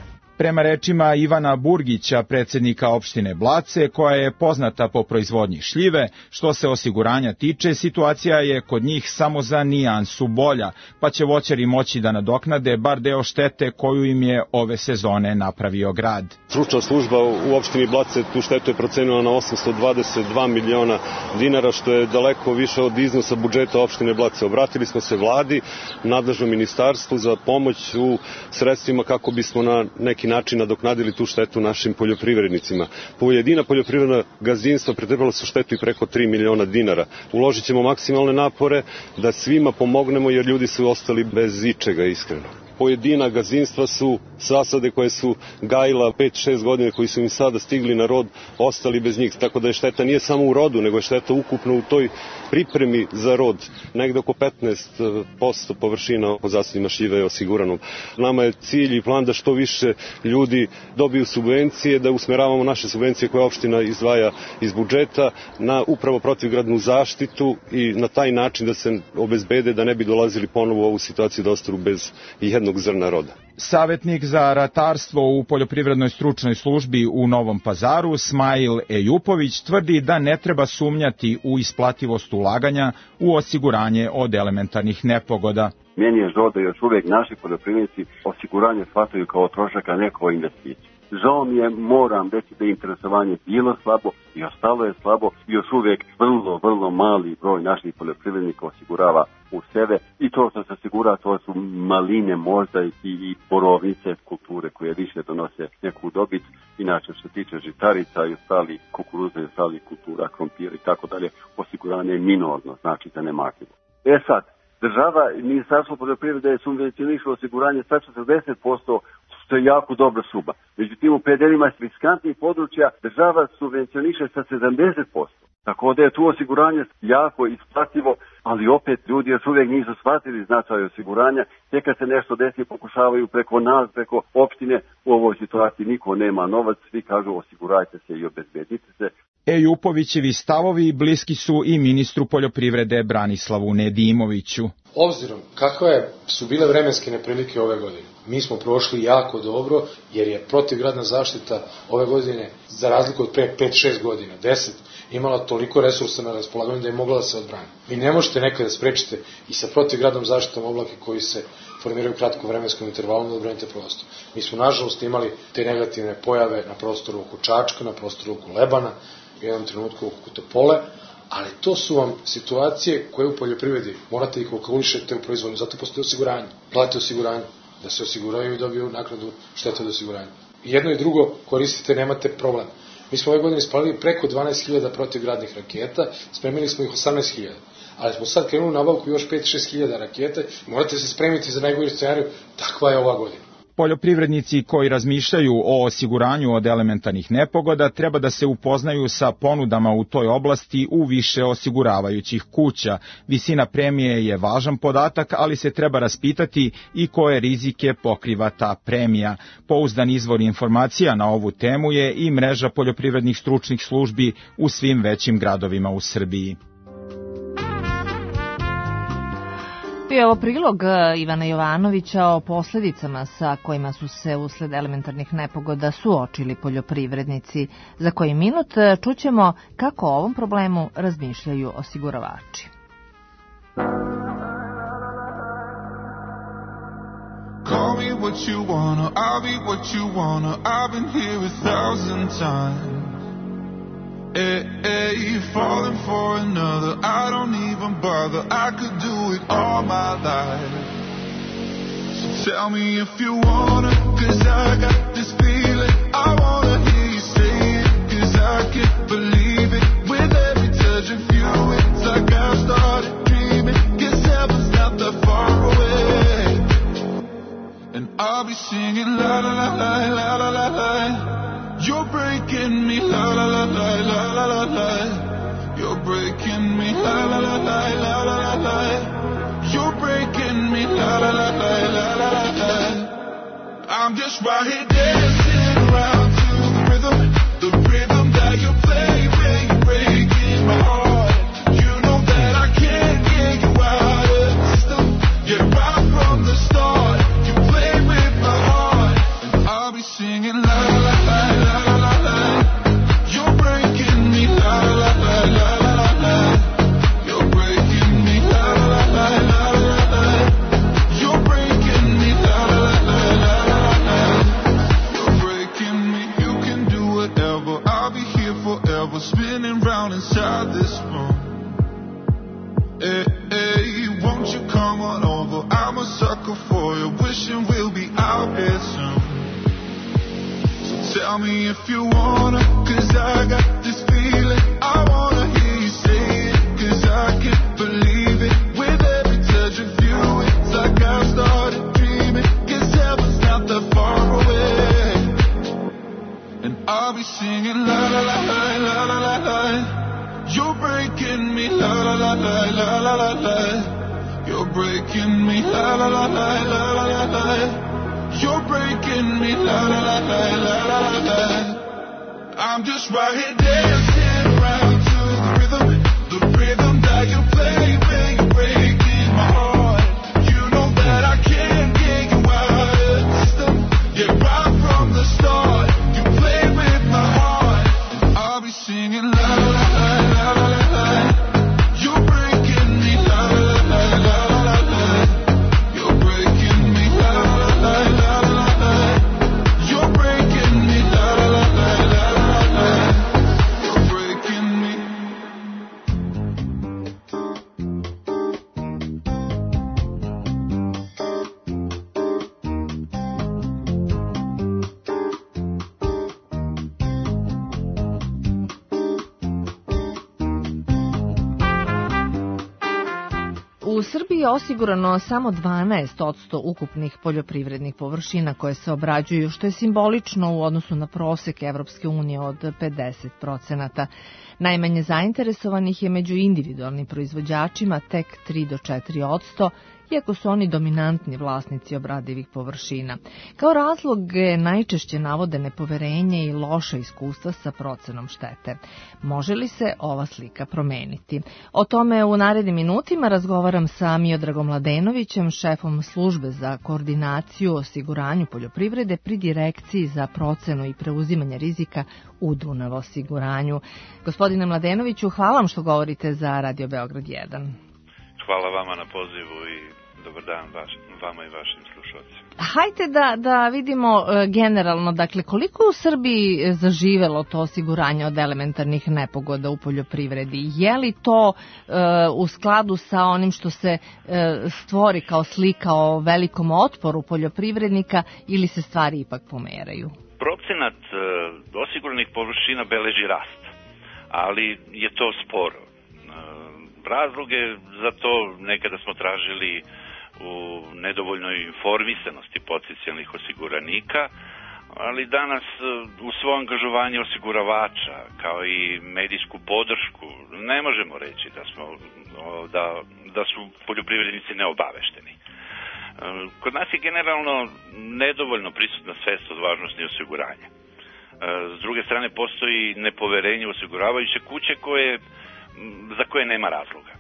Prema rečima Ivana Burgića, predsjednika opštine Blace, koja je poznata po proizvodnji šljive, što se osiguranja tiče, situacija je kod njih samo za nijansu bolja, pa će voćari moći da nadoknade bar deo štete koju im je ove sezone napravio grad. Stručna služba u opštini Blace tu štetu je procenila na osamsto dvadeset dva miliona dinara, što je daleko više od iznosa budžeta opštine Blace. Obratili smo se vladi, nadležnom ministarstvu za pomoć u sredstvima kako bismo na neki način nadoknadili tu štetu našim poljoprivrednicima. Pojedina poljoprivredna gazdinstva pretrpela su štetu i preko tri miliona dinara. Uložit ćemo maksimalne napore da svima pomognemo jer ljudi su ostali bez ičega, iskreno. Pojedina gazdinstva su zasade koje su gajila pet šest godine, koji su im sada stigli na rod, ostali bez njih. Tako da je šteta nije samo u rodu, nego je šteta ukupno u toj pripremi za rod. Negde oko petnaest posto površina po zasadima šljive je osigurano. Nama je cilj i plan da što više ljudi dobiju subvencije, da usmeravamo naše subvencije koje opština izdvaja iz budžeta na upravo protivgradnu zaštitu i na taj način da se obezbede da ne bi dolazili ponovo u ovu situaciju da ostanu bez jednog zrna roda. Savetnik za ratarstvo u poljoprivrednoj stručnoj službi u Novom Pazaru, Smajl Ejupović, tvrdi da ne treba sumnjati u isplativost ulaganja u osiguranje od elementarnih nepogoda. Meni je žao da još uvijek naši poljoprivrednici osiguranje shvataju kao trošak, a ne kao investiciju. Žao mi je, moram reći da je interesovanje bilo slabo i ostalo je slabo i još uvijek vrlo, vrlo mali broj naših poljoprivrednika osigurava u sebe i to što se osigura, to su maline možda i, i borovnice kulture koje više donose neku dobit. Inače što se tiče žitarica i ostali kukuruza i ostali kultura, krompira i tako dalje, osiguranje je minorno, znači zanemarljivo. E sad, država i Ministarstvo poljoprivrede je subvencioniše osiguranje sa četrdeset posto, što je jako dobra suba. Međutim, u predelima riskantnih područja država subvencioniše sa sedamdeset posto. Tako da je tu osiguranje jako isplativo, ali opet ljudi još uvijek nisu shvatili značaj osiguranja. Tek kad se nešto desi pokušavaju preko nas, preko opštine, u ovoj situaciji niko nema novac, svi kažu osigurajte se i obezbedite se. Ejupovićevi stavovi bliski su i ministru poljoprivrede Branislavu Nedimoviću. Obzirom kakve su bile vremenske neprilike ove godine, mi smo prošli jako dobro jer je protivgradna zaštita ove godine, za razliku od pre pet šest godina, deset, imala toliko resursa na raspolaganju da je mogla da se odbrani. Vi ne možete nekada sprečite i sa protivgradnom zaštitom oblake koji se formiraju u kratkom vremenskom intervalu da odbranite prostor. Mi smo nažalost imali te negativne pojave na prostoru oko Čačka, na prostoru oko Lebana, u jednom trenutku oko Topole, ali to su vam situacije koje u poljoprivredi morate ih kalkulišete u proizvodnju, zato postoje osiguranje. Plate osiguranje, da se osiguraju i dobiju naknadu štete od osiguranja. Jedno i drugo koristite, nemate problem. Mi smo ove godine ispalili preko dvanaest hiljada protivgradnih raketa, spremili smo ih osamnaest hiljada. Ali smo sad krenuli na nabavku još pet do šest hiljada rakete, morate se spremiti za najgori scenariju, takva je ova godina. Poljoprivrednici koji razmišljaju o osiguranju od elementarnih nepogoda treba da se upoznaju sa ponudama u toj oblasti u više osiguravajućih kuća. Visina premije je važan podatak, ali se treba raspitati i koje rizike pokriva ta premija. Pouzdan izvor informacija na ovu temu je i mreža poljoprivrednih stručnih službi u svim većim gradovima u Srbiji. Bio ovo prilog Ivana Jovanovića o posledicama sa kojima su se usled elementarnih nepogoda suočili poljoprivrednici. Za koji minut čućemo kako o ovom problemu razmišljaju osiguravači. Call me what you wanna, I'll be what you wanna. I've been here a thousand times. Hey, hey, falling for another, I don't even bother. I could do it all my life. So tell me if you wanna, cause I got this feeling. I wanna hear you say it, cause I can't believe it. With every touch of you, it's like I've started dreaming. Cause heaven's not that far away. And I'll be singing la la la la la la la la. You're breaking me, la la la la la la la la. You're breaking me, la la la la la la la la. You're breaking me, la la la la la la la la. I'm just right here dancing around to the rhythm, the rhythm that you play when you're breaking my heart. You know that I can't get you out of the system. Yeah, right from the start, you play with my heart, and I'll be singing. come on over. I'm a sucker for you, wishing we'll be out here soon. So tell me if you wanna, cause I got this feeling. I wanna hear you say it, cause I can't believe it. With every touch of you, it's like I've started dreaming. Cause heaven's not that far away. And I'll be singing la la la la la la la la. You're breaking me la la la la la la la la. You're breaking me la la la la la la la la. You're breaking me la la la la la la la la. I'm just right here dancing around to the rhythm, the rhythm that you play when you're breaking my heart. You know that I can't get you out of the system. Yeah, right from the start, you play with my heart. And I'll be singing la la la la la la la la. You're breaking me la la la la la la la. You're breaking me la la la la la la la. You're breaking me la la la la la la la. You're breaking me. U Srbiji je osigurano samo dvanaest posto ukupnih poljoprivrednih površina koje se obrađuju, što je simbolično u odnosu na prosek Evropske unije od pedeset procenata. Najmanje zainteresovanih je među individualnim proizvođačima tek tri do četiri posto, iako su oni dominantni vlasnici obradivih površina. Kao razlog najčešće navode nepoverenje i loša iskustva sa procenom štete. Može li se ova slika promeniti? O tome u narednim minutima razgovaram sa Miodragom Mladenovićem, šefom službe za koordinaciju osiguranju poljoprivrede pri Direkciji za procenu i preuzimanje rizika u Dunav osiguranju. Gospodine Mladenoviću, hvala vam što govorite za Radio Beograd jedan. Hvala vama na pozivu i dobar dan vaš, vama i vašim slušalcima. Hajde da, da vidimo e, generalno, dakle, koliko je u Srbiji zaživelo to osiguranje od elementarnih nepogoda u poljoprivredi? Je li to e, u skladu sa onim što se e, stvori kao slika o velikom otporu poljoprivrednika ili se stvari ipak pomeraju? Procenat e, osiguranih površina beleži rast, ali je to sporo. E, razloge za to nekada smo tražili u nedovoljnoj informisanosti potencijalnih osiguranika, ali danas u svom angažovanju osiguravača kao i medijsku podršku ne možemo reći da smo da, da su poljoprivrednici neobavešteni. Kod nas je generalno nedovoljno prisutna svest od važnosti osiguranja. S druge strane postoji nepoverenje u osiguravajuće kuće koje, za koje nema razloga.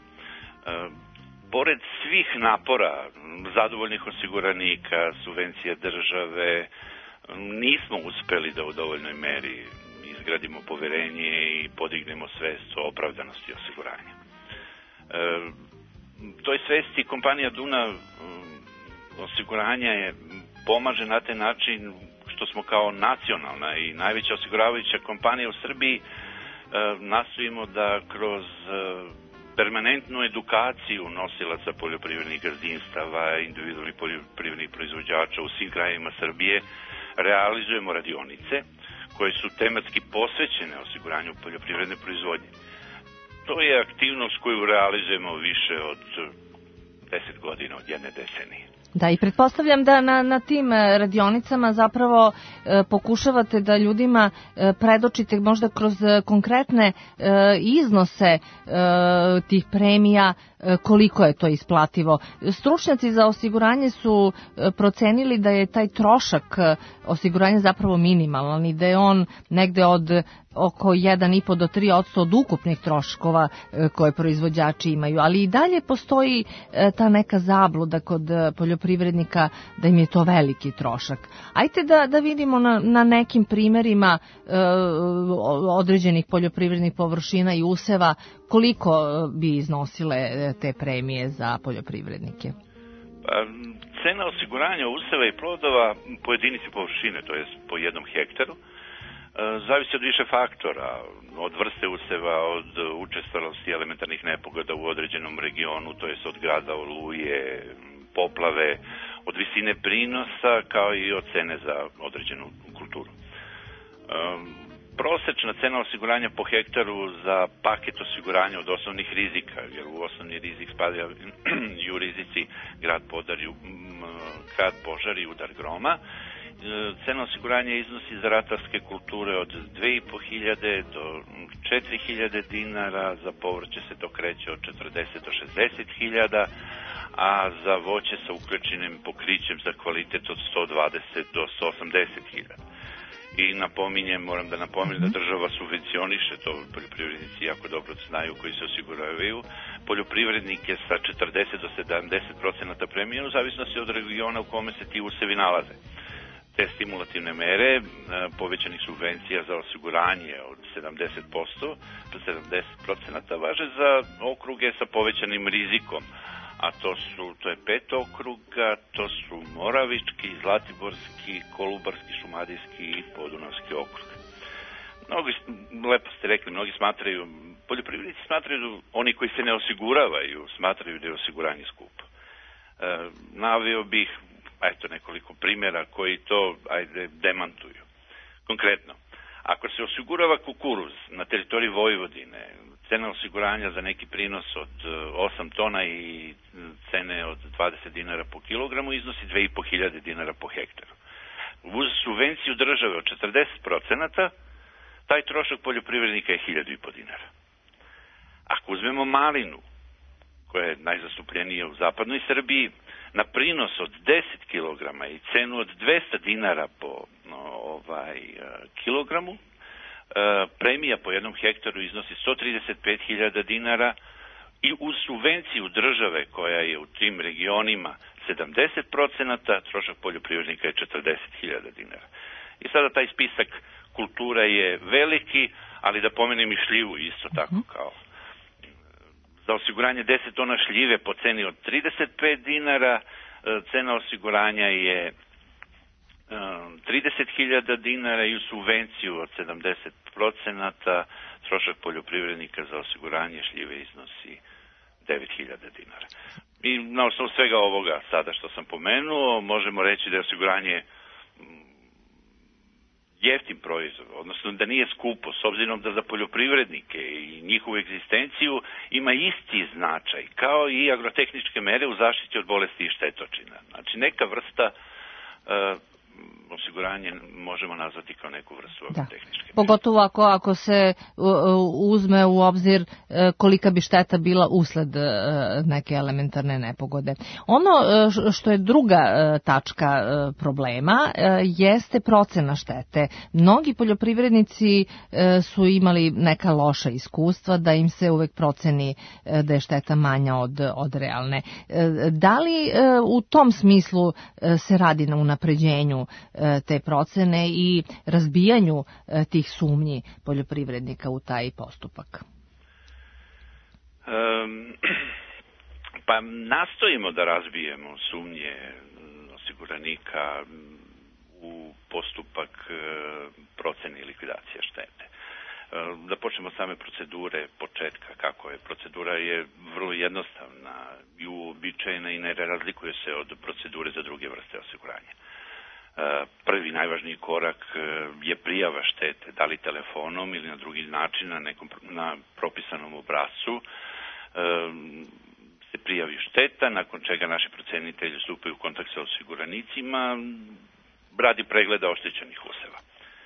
Pored svih napora zadovoljnih osiguranika, subvencija države, nismo uspeli da u dovoljnoj meri izgradimo poverenje i podignemo svest o opravdanosti osiguranja. E, toj svesti kompanija Dunav osiguranja je pomaže na taj način što smo kao nacionalna i najveća osiguravajuća kompanija u Srbiji e, nastojimo da kroz e, permanentnu edukaciju nosilaca poljoprivrednih gazdinstava, individualnih poljoprivrednih proizvođača u svim krajevima Srbije realizujemo radionice koje su tematski posvećene osiguranju poljoprivredne proizvodnje. To je aktivnost koju realizujemo više od deset godina, od jedne decenije. Da, i pretpostavljam da na, na tim radionicama zapravo e, pokušavate da ljudima e, predočite možda kroz konkretne e, iznose e, tih premija e, koliko je to isplativo. Stručnjaci za osiguranje su e, procenili da je taj trošak osiguranja zapravo minimalan i da je on negde od oko jedan i po do tri posto od ukupnih troškova koje proizvođači imaju, ali i dalje postoji ta neka zabluda kod poljoprivrednika da im je to veliki trošak. Ajde da, da vidimo na, na nekim primerima e, određenih poljoprivrednih površina i useva koliko bi iznosile te premije za poljoprivrednike. Pa, cena osiguranja useva i plodova po jedinici površine, to je po jednom hektaru, Zavisi od više faktora, od vrste useva, od učestalosti elementarnih nepogoda u određenom regionu, to jest od grada, oluje, poplave, od visine prinosa, kao i od cene za određenu kulturu. Prosečna cena osiguranja po hektaru za paket osiguranja od osnovnih rizika, jer u osnovni rizik spadaju i u rizici grad, podar, grad požar i udar groma. Cena osiguranja iznosi za ratarske kulture od dve i po hiljade do četiri hiljade dinara, za povrće se to kreće od četrdeset do šezdeset hiljada, a za voće sa uključenim pokrićem za kvalitet od sto dvadeset do sto osamdeset hiljada. I napominjem, moram da napominjem da država subvencioniše, to poljoprivrednici jako dobro znaju koji se osiguravaju, poljoprivrednike sa četrdeset do sedamdeset procenata premije u zavisnosti od regiona u kome se ti usevi nalaze. Te stimulativne mere povećanih subvencija za osiguranje od sedamdeset posto do sedamdeset procenata važe za okruge sa povećanim rizikom, a to su, to je pet okruga, to su Moravički, Zlatiborski, Kolubarski, Šumadijski i Podunavski okrug. Mnogi, lepo ste rekli, mnogi smatraju, poljoprivrednici smatraju, oni koji se ne osiguravaju, smatraju da je osiguranje skupo. E, naveo bih, eto, nekoliko primjera koji to, ajde, demantuju. Konkretno, ako se osigurava kukuruz na teritoriji Vojvodine, cena osiguranja za neki prinos od osam tona i cene od dvadeset dinara po kilogramu iznosi dve i po hiljade dinara po hektaru. Uz subvenciju države od četrdeset procenata, taj trošak poljoprivrednika je hiljadu i po dinara. Ako uzmemo malinu, koja je najzastupljenija u zapadnoj Srbiji, na prinos od deset kilograma i cenu od dvesta dinara po no, ovaj, kilogramu, premija po jednom hektaru iznosi sto trideset pet hiljada dinara i uz subvenciju države koja je u tim regionima sedamdeset procenata, trošak poljoprivrednika je četrdeset hiljada dinara. I sada taj spisak kultura je veliki, ali da pomenem i šljivu isto tako kao. Za osiguranje deset tona šljive po ceni od trideset pet dinara, cena osiguranja je trideset hiljada dinara i u subvenciju od sedamdeset procenata trošak poljoprivrednika za osiguranje šljive iznosi devet hiljada dinara. I na osnovu svega ovoga sada što sam pomenuo, možemo reći da je osiguranje jeftin proizvod, odnosno da nije skupo, s obzirom da za poljoprivrednike i njihovu egzistenciju ima isti značaj, kao i agrotehničke mere u zaštiti od bolesti i štetočina. Znači neka vrsta uh, osiguranje možemo nazvati kao neku vrstu agrotehničke mere. Pogotovo ako, ako se uh, uzme u obzir uh, kolika bi šteta bila usled uh, neke elementarne nepogode. Ono uh, što je druga uh, tačka uh, problema uh, jeste procena štete. Mnogi poljoprivrednici uh, su imali neka loša iskustva da im se uvek proceni uh, da je šteta manja od, od realne. Uh, da li uh, u tom smislu uh, se radi na unapređenju uh, te procene i razbijanju uh, tih sumnji poljoprivrednika u taj postupak? Um, pa nastojimo da razbijemo sumnje osiguranika u postupak procene i likvidacije štete. Da počnemo od same procedure početka, kako je. Procedura je vrlo jednostavna i uobičajena i ne razlikuje se od procedure za druge vrste osiguranja. Prvi najvažniji korak je prijava štete, da li telefonom ili na drugi način, na nekom na propisanom obrascu se prijavi šteta, nakon čega naši procenitelji stupaju u kontakt sa osiguranicima, radi pregleda oštećenih useva.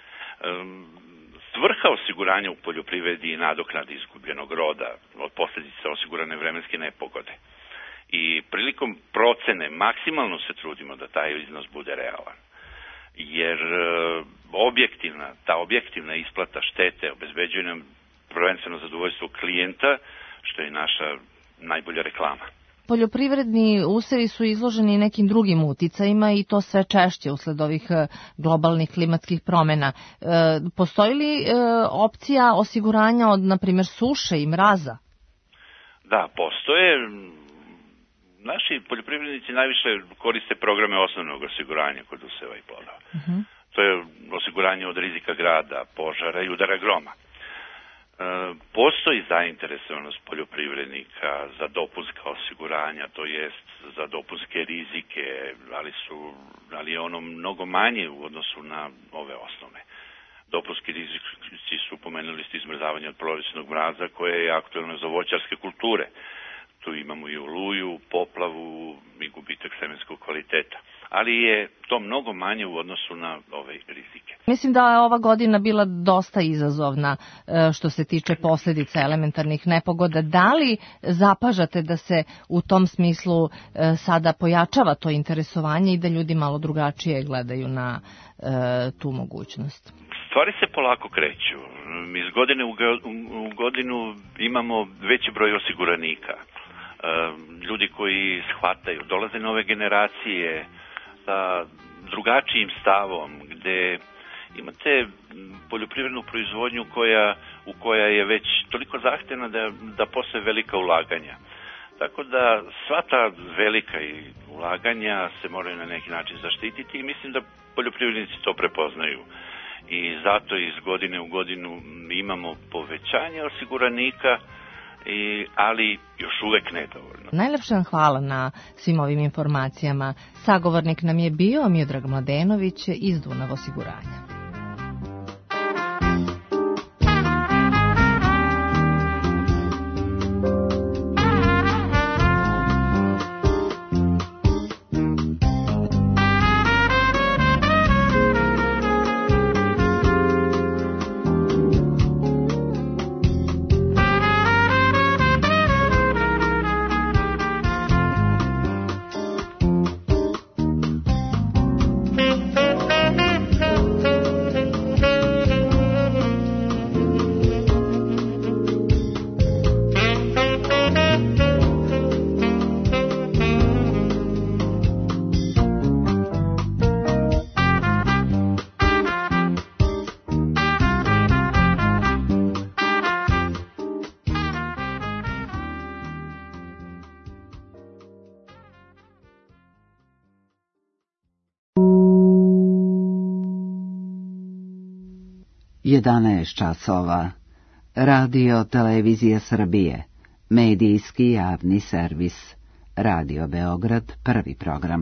Svrha osiguranja u poljoprivredi je nadoknada izgubljenog roda od posljedica osigurane vremenske nepogode. I prilikom procene maksimalno se trudimo da taj iznos bude realan. Jer objektivna, ta objektivna isplata štete obezbeđuje nam prvenstveno zadovoljstvo klijenta, što je naša najbolja reklama. Poljoprivredni usevi su izloženi nekim drugim uticajima i to sve češće usled ovih globalnih klimatskih promjena. E, postoji li e, opcija osiguranja od, na primjer, suše i mraza? Da, postoje. Naši poljoprivrednici najviše koriste programe osnovnog osiguranja kod useva i plodova. Uh-huh. to je osiguranje od rizika grada, požara i udara groma. E, postoji zainteresovanost poljoprivrednika za dopunska osiguranja, to jest za dopunske rizike, ali, su, ali je ono mnogo manje u odnosu na ove osnovne. Dopunski rizici su, pomenuli ste, izmrzavanje od prolećnog mraza koje je aktuelno za voćarske kulture. Tu imamo i oluju, poplavu i gubitak semenskog kvaliteta. Ali je to mnogo manje u odnosu na ove rizike. Mislim da je ova godina bila dosta izazovna što se tiče posljedica elementarnih nepogoda. Da li zapažate da se u tom smislu sada pojačava to interesovanje i da ljudi malo drugačije gledaju na tu mogućnost? Stvari se polako kreću. Iz godine u godinu imamo veći broj osiguranika. Ljudi koji shvataju, dolaze nove generacije sa drugačijim stavom, gde imate poljoprivrednu proizvodnju koja, u koja je već toliko zahtevna da, da postoje velika ulaganja. Tako da sva ta velika i ulaganja se moraju na neki način zaštititi i mislim da poljoprivrednici to prepoznaju. I zato iz godine u godinu imamo povećanje osiguranika, I, ali još uvek nedovoljno. Najlepše vam hvala na svim ovim informacijama. Sagovornik nam je bio Miodrag Mladenović iz Dunav osiguranja. jedanaest časova. Radio Televizija Srbije. Medijski javni servis. Radio Beograd, prvi program.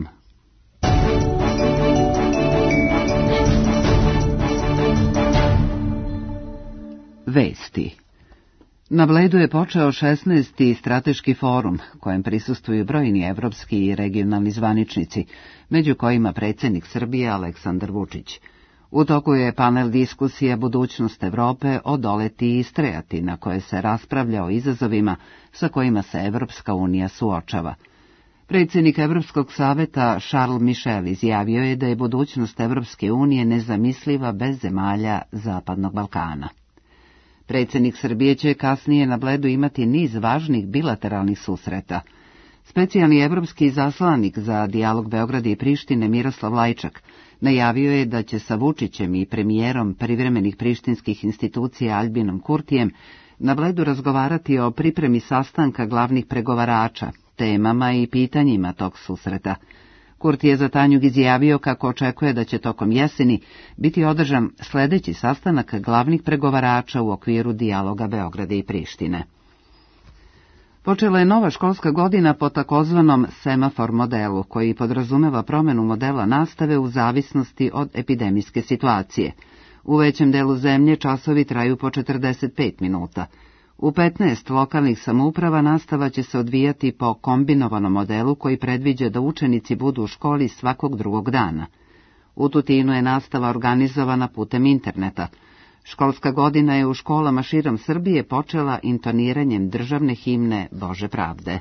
Vesti. Na Bledu je počeo šesnaesti strateški forum, kojem prisustvuju brojni evropski i regionalni zvaničnici, među kojima predsjednik Srbije Aleksandar Vučić. U toku je panel diskusija Budućnost Evrope odoleti i istrajati, na koje se raspravlja o izazovima sa kojima se Evropska unija suočava. Predsjednik Evropskog saveta Charles Michel izjavio je da je budućnost Evropske unije nezamisliva bez zemalja Zapadnog Balkana. Predsjednik Srbije će kasnije na Bledu imati niz važnih bilateralnih susreta. Specijalni evropski zaslanik za dijalog Beograda i Prištine Miroslav Lajčak najavio je da će sa Vučićem i premijerom privremenih prištinskih institucija Albinom Kurtijem na Bledu razgovarati o pripremi sastanka glavnih pregovarača, temama i pitanjima tog susreta. Kurti je za Tanjug izjavio kako očekuje da će tokom jeseni biti održan sljedeći sastanak glavnih pregovarača u okviru dijaloga Beograda i Prištine. Počela je nova školska godina po takozvanom semafor modelu, koji podrazumeva promjenu modela nastave u zavisnosti od epidemijske situacije. U većem delu zemlje časovi traju po četrdeset pet minuta. U petnaest lokalnih samouprava nastava će se odvijati po kombinovanom modelu koji predviđa da učenici budu u školi svakog drugog dana. U Tutinu je nastava organizovana putem interneta. Školska godina je u školama širom Srbije počela intoniranjem državne himne Bože pravde.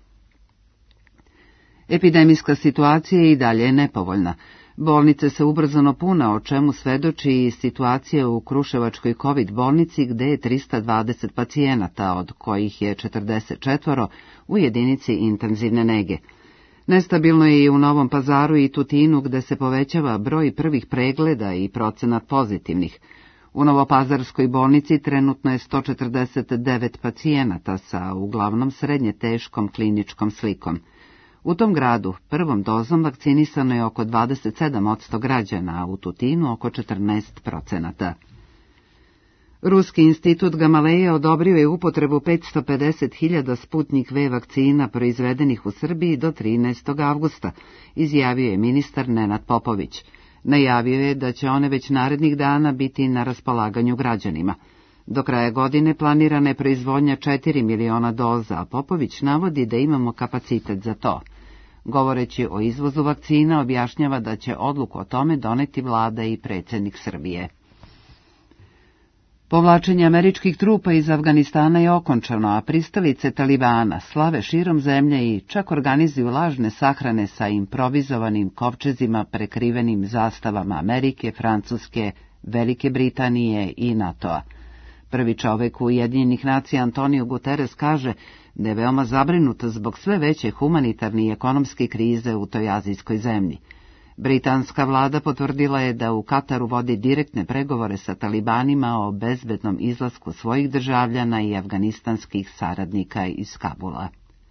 Epidemijska situacija je i dalje nepovoljna. Bolnice se ubrzano pune, o čemu svedoči i situacija u Kruševačkoj COVID bolnici, gde je trista dvadeset pacijenata, od kojih je četrdeset četvoro u jedinici intenzivne nege. Nestabilno je i u Novom Pazaru i Tutinu, gde se povećava broj prvih pregleda i procenat pozitivnih. U Novopazarskoj bolnici trenutno je sto četrdeset devet pacijenata sa uglavnom srednje teškom kliničkom slikom. U tom gradu prvom dozom vakcinisano je oko dvadeset sedam posto građana, a u Tutinu oko četrnaest procenata. Ruski institut Gamaleja odobrio je upotrebu petsto pedeset hiljada Sputnik V vakcina proizvedenih u Srbiji do trinaestog avgusta, izjavio je ministar Nenad Popović. Najavio je da će one već narednih dana biti na raspolaganju građanima. Do kraja godine planirana je proizvodnja četiri miliona doza, a Popović navodi da imamo kapacitet za to. Govoreći o izvozu vakcina, objašnjava da će odluku o tome doneti vlada i predsjednik Srbije. Povlačenje američkih trupa iz Afganistana je okončano, a pristalice Talibana slave širom zemlje i čak organizuju lažne sahrane sa improvizovanim kovčezima prekrivenim zastavama Amerike, Francuske, Velike Britanije i NATO-a. Prvi čovek Ujedinjenih nacija Antonio Guterres kaže da je veoma zabrinut zbog sve veće humanitarne i ekonomske krize u toj azijskoj zemlji. Britanska vlada potvrdila je da u Kataru vodi direktne pregovore sa talibanima o bezbednom izlasku svojih državljana i afganistanskih saradnika iz Kabula.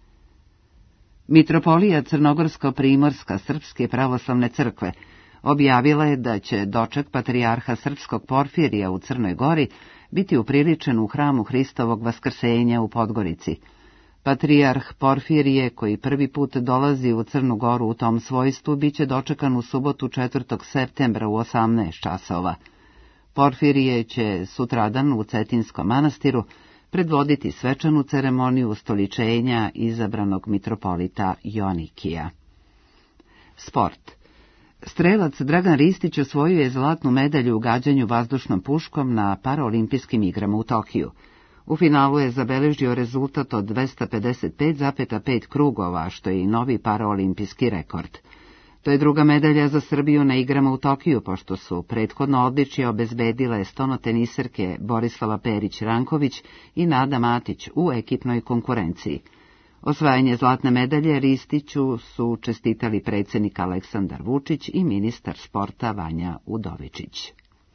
Mitropolija Crnogorsko-Primorska Srpske pravoslavne crkve objavila je da će doček patrijarha srpskog Porfirija u Crnoj Gori biti upriličen u hramu Hristovog vaskrsenja u Podgorici. Patrijarh Porfirije, koji prvi put dolazi u Crnu Goru u tom svojstvu, biće dočekan u subotu četvrtog septembra u osamnaest časova. Porfirije će sutradan u Cetinskom manastiru predvoditi svečanu ceremoniju ustoličenja izabranog mitropolita Joanikija. Sport. Strelac Dragan Ristić osvojio je zlatnu medalju u gađanju vazdušnom puškom na paraolimpijskim igrama u Tokiju. U finalu je zabeležio rezultat od dvesta pedeset pet zarez pet krugova, što je i novi paraolimpijski rekord. To je druga medalja za Srbiju na igrama u Tokiju, pošto su prethodno odličje obezbedile stonoteniserke Borislava Perić-Ranković i Nada Matić u ekipnoj konkurenciji. Osvajanje zlatne medalje Ristiću su čestitali predsjednik Aleksandar Vučić i ministar sporta Vanja Udovičić.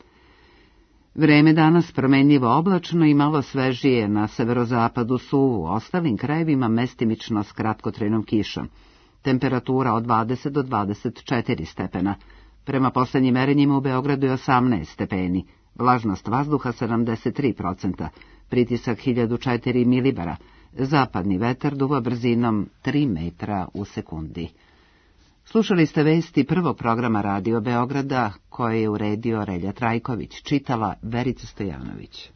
Vreme danas promenljivo oblačno i malo svežije, na severozapadu suvu, u ostalim krajevima mestimično s kratkotrajnom kišom. Temperatura od dvadeset do dvadeset četiri stepena. Prema poslednjim merenjima u Beogradu je osamnaest stepeni, vlažnost vazduha sedamdeset tri procenta, pritisak hiljadu četiri milibara, zapadni vetar duva brzinom tri metra u sekundi. Slušali ste vesti prvog programa Radio Beograda, koje je uredio Relja Trajković, čitala Verica Stojanović.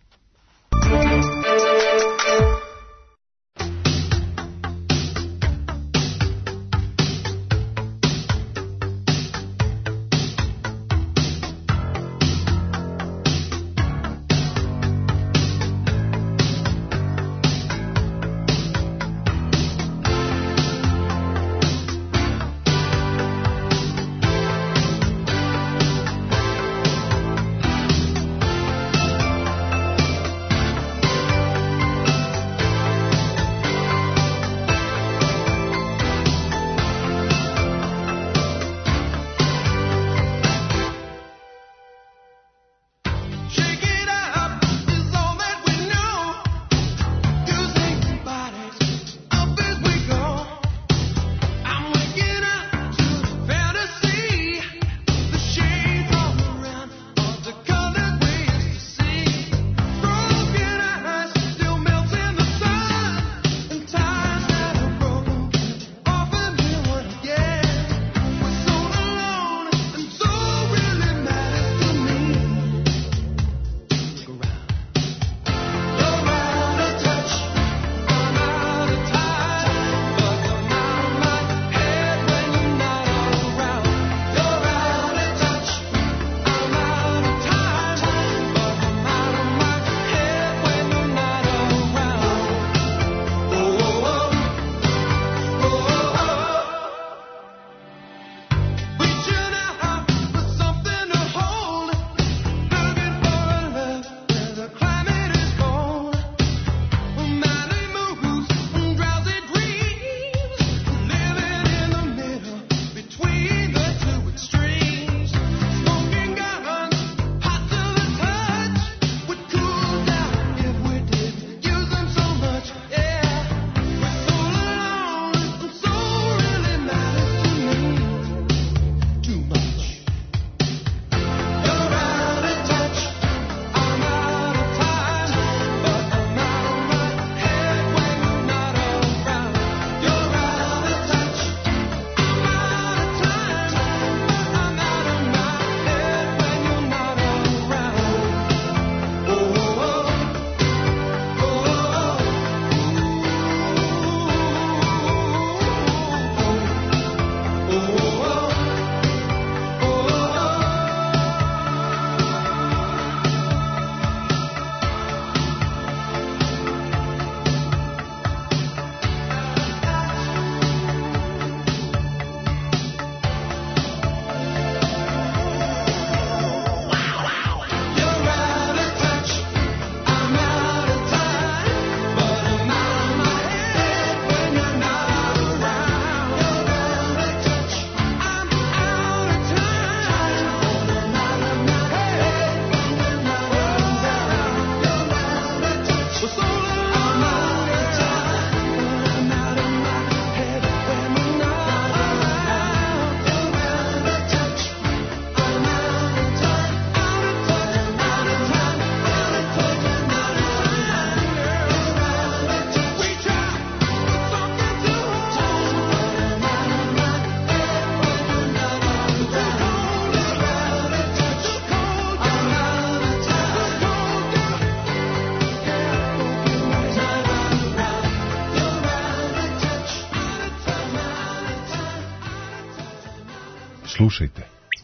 Slušajte.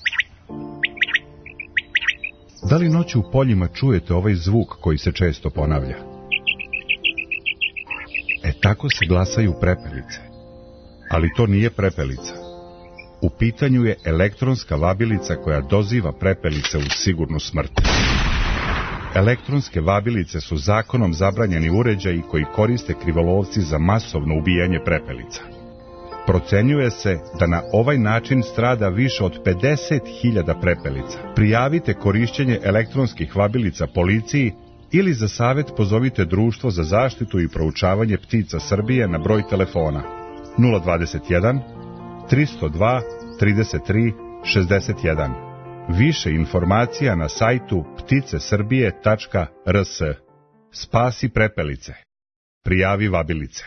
Da li noću u poljima čujete ovaj zvuk koji se često ponavlja? E tako se glasaju prepelice. Ali to nije prepelica. U pitanju je elektronska vabilica koja doziva prepelice u sigurnu smrt. Elektronske vabilice su zakonom zabranjeni uređaji koji koriste krivolovci za masovno ubijanje prepelica. Procenjuje se da na ovaj način strada više od pedeset hiljada prepelica. Prijavite korišćenje elektronskih vabilica policiji ili za savjet pozovite Društvo za zaštitu i proučavanje ptica Srbije na broj telefona nula dvadeset jedan tristo dva trideset tri šezdeset jedan. Više informacija na sajtu ptice srbije tačka r s. Spasi prepelice. Prijavi vabilice.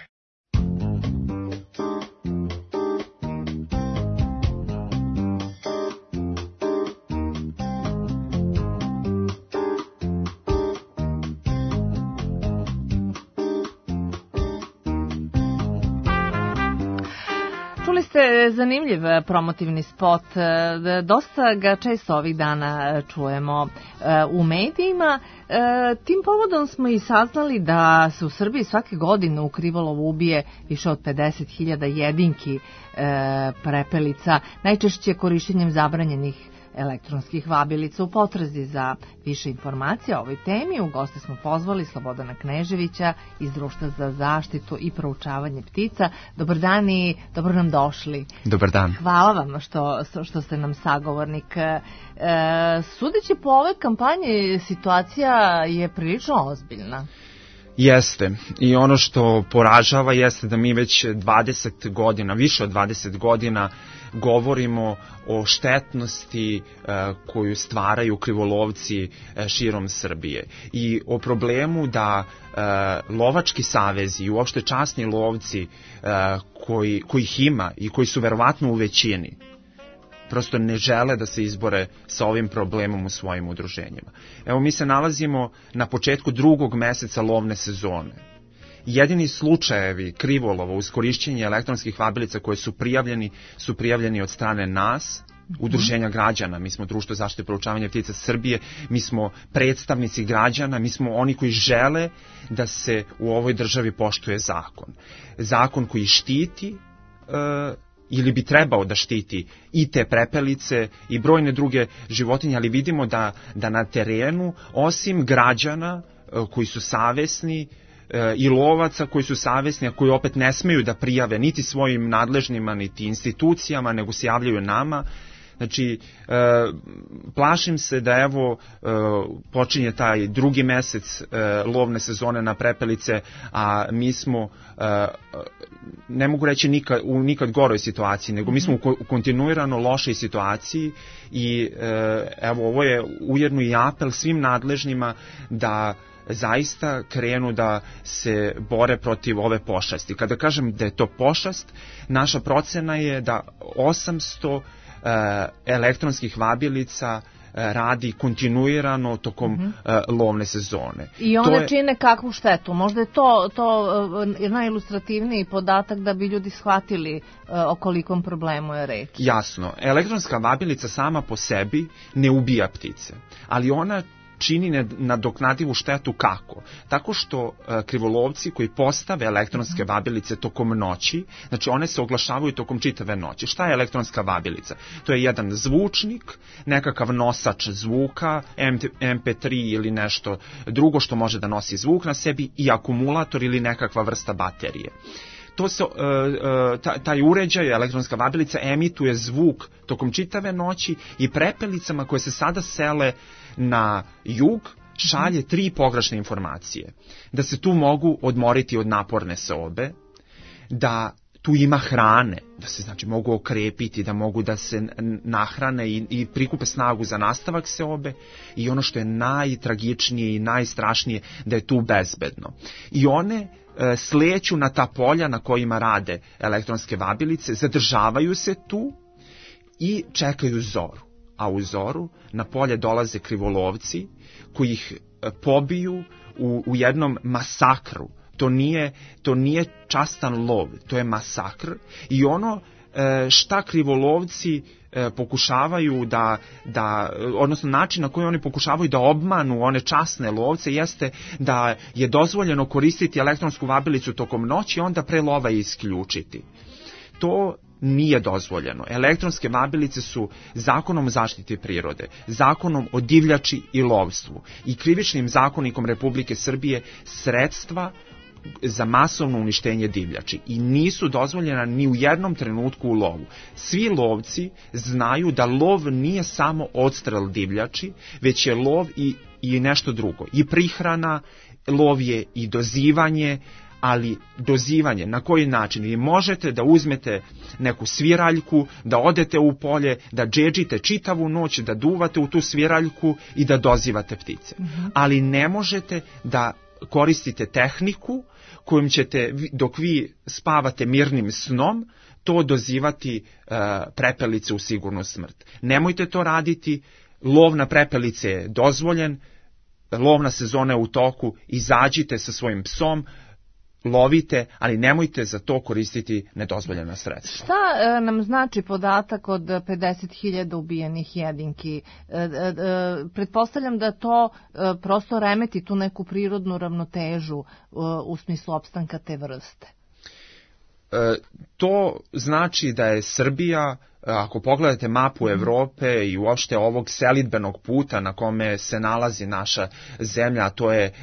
Zanimljiv promotivni spot, dosta ga često ovih dana čujemo u medijima. Tim povodom smo i saznali da se u Srbiji svake godine u krivolovu ubije više od pedeset hiljada jedinki prepelica, najčešće korišćenjem zabranjenih elektronskih vabilica. U potrazi za više informacija o ovoj temi u goste smo pozvali Slobodana Kneževića iz Društva za zaštitu i proučavanje ptica. Dobar dan i dobro nam došli. Dobar dan. Hvala vam što, što ste nam sagovornik. E, sudeći po ove kampanje, situacija je prilično ozbiljna. Jeste. I ono što poražava jeste da mi već dvadeset godina, više od dvadeset godina govorimo o štetnosti e, koju stvaraju krivolovci e, širom Srbije i o problemu da e, lovački savezi i uopšte časni lovci e, koji, kojih ima i koji su verovatno u većini prosto ne žele da se izbore sa ovim problemom u svojim udruženjima. Evo, mi se nalazimo na početku drugog meseca lovne sezone. Jedini slučajevi krivolova uz korišćenje elektronskih vabilica koje su prijavljeni, su prijavljeni od strane nas, udruženja građana. Mi smo Društvo za zaštitu i proučavanje ptica Srbije, mi smo predstavnici građana, mi smo oni koji žele da se u ovoj državi poštuje zakon. Zakon koji štiti e, ili bi trebao da štiti i te prepelice i brojne druge životinje, ali vidimo da, da na terenu, osim građana e, koji su savesni, i lovaca koji su savesni, a koji opet ne smeju da prijave niti svojim nadležnima, niti institucijama, nego se javljaju nama. Znači, e, plašim se da evo e, počinje taj drugi mesec e, lovne sezone na prepelice, a mi smo, e, ne mogu reći nikad, u nikad goroj situaciji, nego mi smo u, u kontinuirano lošoj situaciji i e, evo ovo je ujedno i apel svim nadležnima da zaista krenu da se bore protiv ove pošasti. Kada kažem da je to pošast, naša procena je da osamsto uh, elektronskih vabilica uh, radi kontinuirano tokom mm-hmm. uh, lovne sezone. I one je... čine kakvu štetu? Možda je to, to uh, najilustrativniji podatak da bi ljudi shvatili uh, o kolikom problemu je reč. Jasno. Elektronska vabilica sama po sebi ne ubija ptice, ali ona čini nadoknadivu štetu kako? Tako što uh, krivolovci koji postave elektronske vabilice tokom noći, znači one se oglašavaju tokom čitave noći. Šta je elektronska vabilica? To je jedan zvučnik, nekakav nosač zvuka, em pe tri ili nešto drugo što može da nosi zvuk na sebi i akumulator ili nekakva vrsta baterije. To se, uh, uh, taj uređaj, elektronska vabilica, emituje zvuk tokom čitave noći i prepelicama koje se sada sele na jug šalje tri pogrešne informacije. Da se tu mogu odmoriti od naporne sobe, da tu ima hrane, da se znači mogu okrepiti, da mogu da se nahrane i, i prikupe snagu za nastavak seobe i ono što je najtragičnije i najstrašnije, da je tu bezbedno. I one e, sleću na ta polja na kojima rade elektronske vabilice, zadržavaju se tu i čekaju zoru. A u zoru na polje dolaze krivolovci koji ih pobiju u, u jednom masakru. To nije, to nije častan lov, to je masakr i ono šta krivolovci pokušavaju da, da, odnosno način na koji oni pokušavaju da obmanu one časne lovce jeste da je dozvoljeno koristiti elektronsku vabilicu tokom noći, onda pre lova isključiti. To nije dozvoljeno. Elektronske vabilice su zakonom o zaštiti prirode, zakonom o divljači i lovstvu i krivičnim zakonikom Republike Srbije sredstva za masovno uništenje divljači i nisu dozvoljena ni u jednom trenutku u lovu. Svi lovci znaju da lov nije samo odstrel divljači, već je lov i, i nešto drugo. I prihrana, lov je i dozivanje, ali dozivanje, na koji način? Vi možete da uzmete neku sviraljku, da odete u polje, da džedžite čitavu noć, da duvate u tu sviraljku i da dozivate ptice. Mm-hmm. Ali ne možete da koristite tehniku kojom ćete, dok vi spavate mirnim snom, to dozivati uh, prepelice u sigurnu smrt. Nemojte to raditi, lov na prepelice je dozvoljen, lovna sezona je u toku, izađite sa svojim psom, lovite, ali nemojte za to koristiti nedozvoljena sredstva. Šta e, nam znači podatak od pedeset hiljada ubijenih jedinki? E, e, pretpostavljam da to e, prosto remeti tu neku prirodnu ravnotežu e, u smislu opstanka te vrste. E, to znači da je Srbija, ako pogledate mapu Evrope i uopšte ovog selidbenog puta na kome se nalazi naša zemlja, a to je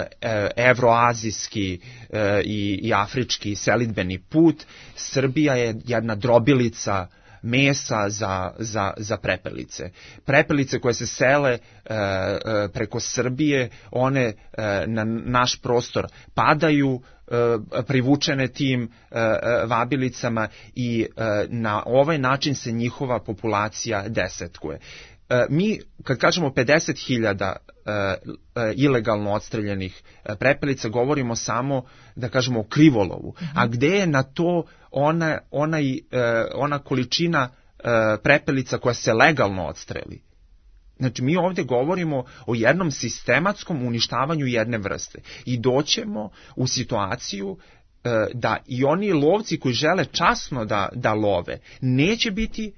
evroazijski i, i afrički selidbeni put, Srbija je jedna drobilica mesa za, za, za prepelice. Prepelice koje se sele e, e, preko Srbije, one e, na naš prostor padaju, e, privučene tim e, vabilicama i e, na ovaj način se njihova populacija desetkuje. E, mi, kad kažemo pedeset hiljada e, e, ilegalno odstreljenih e, prepelica, govorimo samo, da kažemo, o krivolovu. Mm-hmm. A gde je na to ona, ona, e, ona količina e, prepelica koja se legalno odstreli? Znači, mi ovdje govorimo o jednom sistematskom uništavanju jedne vrste. I doćemo u situaciju e, da i oni lovci koji žele časno da, da love, neće biti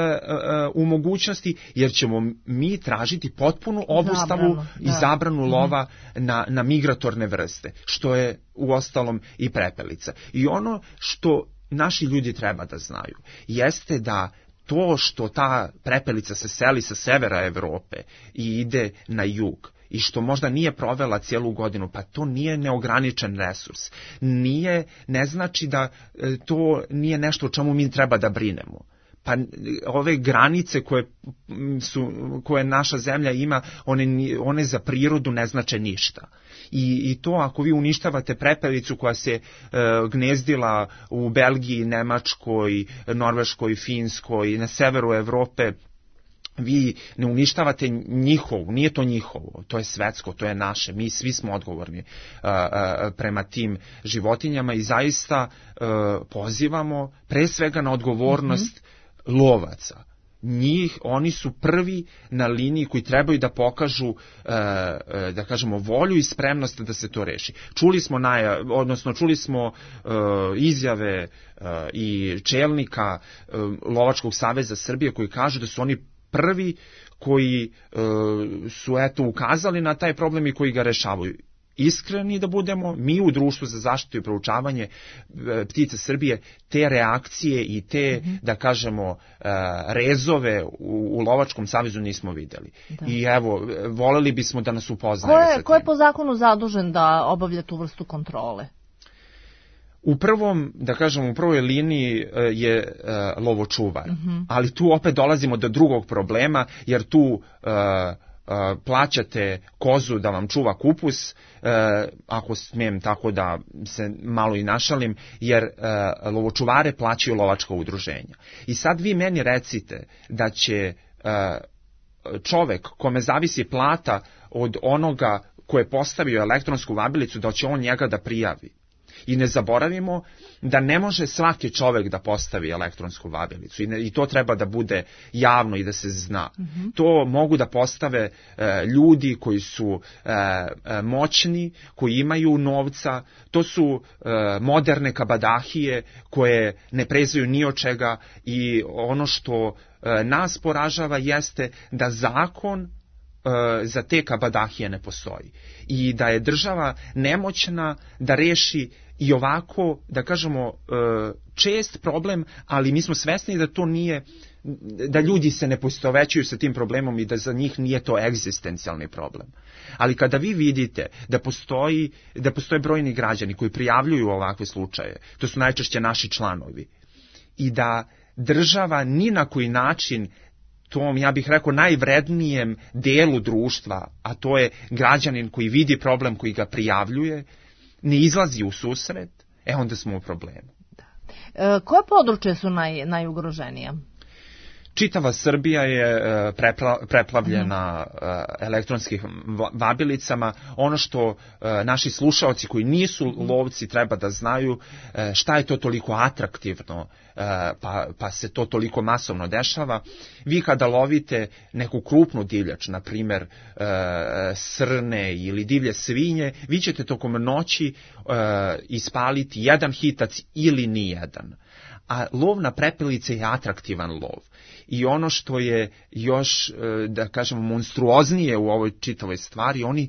u mogućnosti, jer ćemo mi tražiti potpunu obustavu zabranu, i zabranu da. lova na, na migratorne vrste, što je uostalom i prepelica. I ono što naši ljudi treba da znaju jeste da to što ta prepelica se seli sa severa Evrope i ide na jug i što možda nije provela cijelu godinu, pa to nije neograničen resurs. Nije, ne znači da to nije nešto o čemu mi treba da brinemo. Pa ove granice koje, su, koje naša zemlja ima, one, one za prirodu ne znače ništa. I, i to ako vi uništavate prepelicu koja se e, gnezdila u Belgiji, Nemačkoj, Norveškoj, Finskoj, na severu Evrope, vi ne uništavate njihovu, nije to njihovo, to je svetsko, to je naše, mi svi smo odgovorni uh, uh, prema tim životinjama i zaista uh, pozivamo pre svega na odgovornost mm-hmm. lovaca. Njih, oni su prvi na liniji koji trebaju da pokažu, uh, uh, da kažemo, volju i spremnost da se to reši. Čuli smo, naja, odnosno čuli smo uh, izjave uh, i čelnika uh, Lovačkog saveza Srbije koji kažu da su oni prvi koji e, su eto ukazali na taj problem i koji ga rešavaju. Iskreni da budemo, mi u Društvu za zaštitu i proučavanje e, ptica Srbije te reakcije i te, mm-hmm. da kažemo, e, rezove u, u Lovačkom savezu nismo videli. Da. I evo, voleli bismo da nas upoznaju. Ko je, ko je po zakonu zadužen da obavlja tu vrstu kontrole? U prvom, da kažem, u prvoj liniji je uh, lovočuvar, mm-hmm. ali tu opet dolazimo do drugog problema, jer tu uh, uh, plaćate kozu da vam čuva kupus, uh, ako smijem tako da se malo i našalim, jer uh, lovočuvare plaćaju lovačka udruženja. I sad vi meni recite da će uh, čovek kome zavisi plata od onoga ko je postavio elektronsku vabilicu, da će on njega da prijavi. I ne zaboravimo da ne može svaki čovek da postavi elektronsku vabilicu i, ne, i to treba da bude javno i da se zna. Mm-hmm. To mogu da postave e, ljudi koji su e, e, moćni, koji imaju novca, to su e, moderne kabadahije koje ne prezaju ni od čega i ono što e, nas poražava jeste da zakon za te kabadahije ne postoji i da je država nemoćna da reši i ovako, da kažemo, čest problem, ali mi smo svesni da to nije, da ljudi se ne poistovećuju sa tim problemom i da za njih nije to egzistencijalni problem. Ali kada vi vidite da postoji, da postoje brojni građani koji prijavljuju ovakve slučaje, to su najčešće naši članovi, i da država ni na koji način tom, ja bih rekao, najvrednijem delu društva, a to je građanin koji vidi problem, koji ga prijavljuje, ne izlazi u susret, e onda smo u problemu. Da. E, koje područje su naj, najugroženija? Čitava Srbija je prepla, preplavljena mm. elektronskim vabilicama. Ono što naši slušaoci koji nisu lovci treba da znaju, šta je to toliko atraktivno, pa, pa se to toliko masovno dešava. Vi kada lovite neku krupnu divljač, na primer srne ili divlje svinje, vi ćete tokom noći ispaliti jedan hitac ili nijedan. A lov na prepelice je atraktivan lov. I ono što je još, da kažemo, monstruoznije u ovoj čitavoj stvari, oni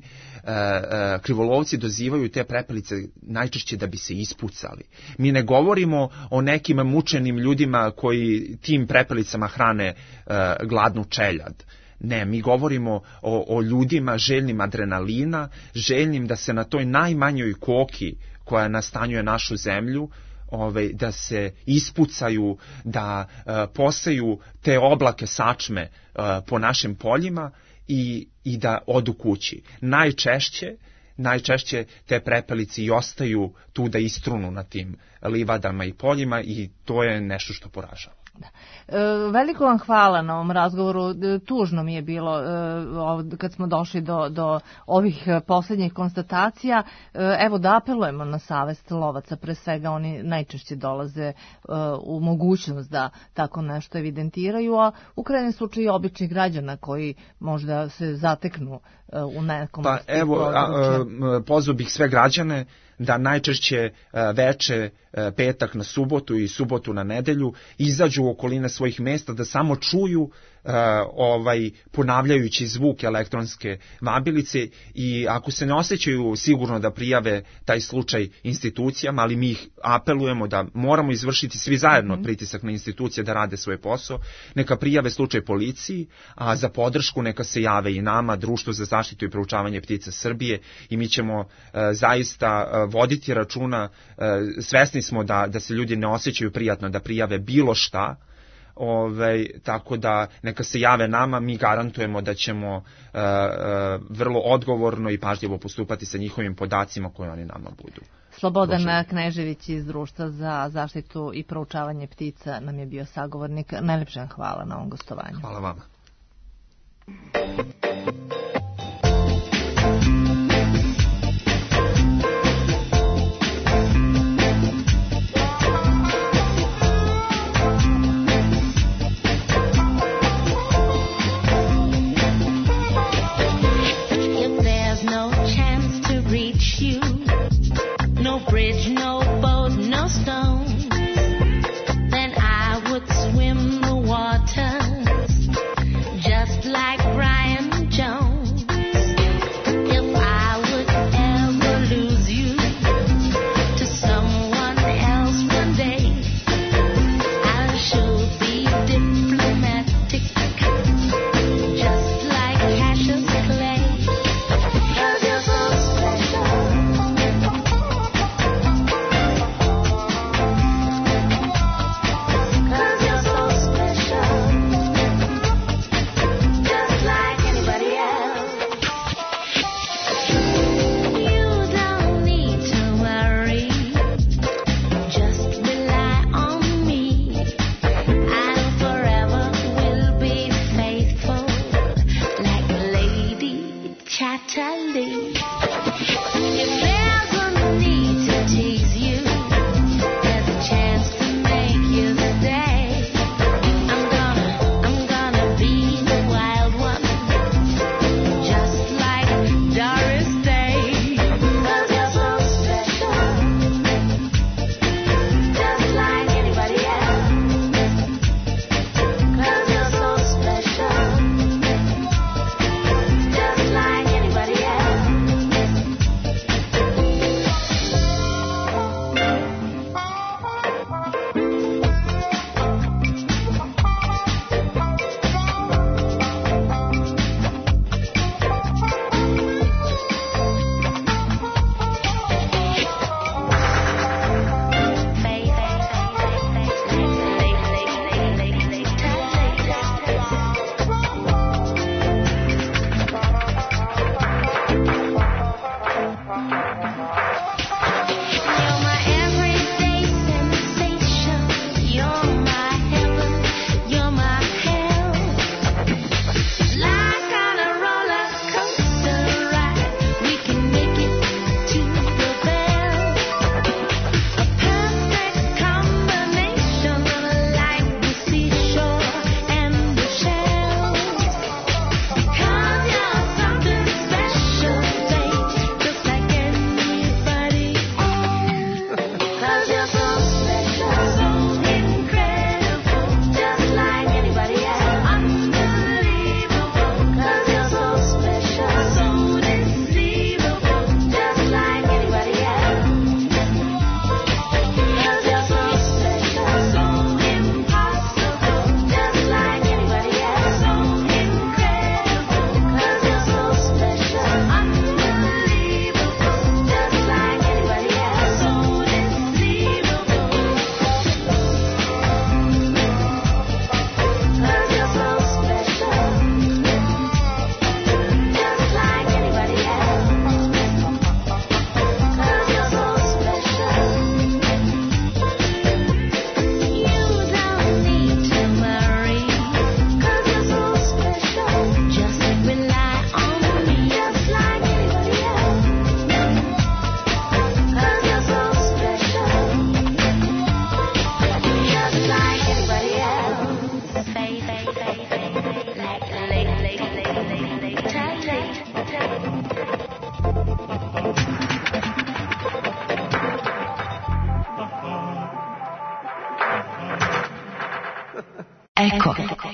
krivolovci dozivaju te prepelice najčešće da bi se ispucali. Mi ne govorimo o nekim mučenim ljudima koji tim prepelicama hrane gladnu čeljad. Ne, mi govorimo o, o ljudima željnim adrenalina, željnim da se na toj najmanjoj koki koja nastanjuje našu zemlju, Ove, da se ispucaju, da uh, poseju te oblake sačme uh, po našim poljima i, i da odu kući. Najčešće, najčešće te prepelice i ostaju tu da istrunu na tim livadama i poljima i to je nešto što poražava. Da. E, veliko vam hvala na ovom razgovoru. Tužno mi je bilo e, kad smo došli do, do ovih posljednjih konstatacija. E, evo da apelujemo na savest lovaca, pre svega oni najčešće dolaze e, u mogućnost da tako nešto evidentiraju, a u krajnjem slučaju običnih građana koji možda se zateknu e, u nekom pa, evo, pozvao bih sve građane da najčešće veče, petak na subotu i subotu na nedelju izađu u okoline svojih mesta da samo čuju Uh, ovaj ponavljajući zvuk elektronske vabilice i ako se ne osjećaju sigurno da prijave taj slučaj institucijama, ali mi ih apelujemo da moramo izvršiti svi zajedno pritisak na institucije da rade svoj posao, neka prijave slučaj policiji, a za podršku neka se jave i nama, Društvo za zaštitu i proučavanje ptica Srbije, i mi ćemo uh, zaista uh, voditi računa, uh, svesni smo da, da se ljudi ne osjećaju prijatno da prijave bilo šta. Ove, tako da neka se jave nama, mi garantujemo da ćemo uh, uh, vrlo odgovorno i pažljivo postupati sa njihovim podacima koje oni nama budu. Slobodan Prošli. Knežević iz Društva za zaštitu i proučavanje ptica nam je bio sagovornik. Najlepše hvala na ovom gostovanju. Hvala vama. No bridge, no boat, no stone, then I would swim the waters just like Brian Jones.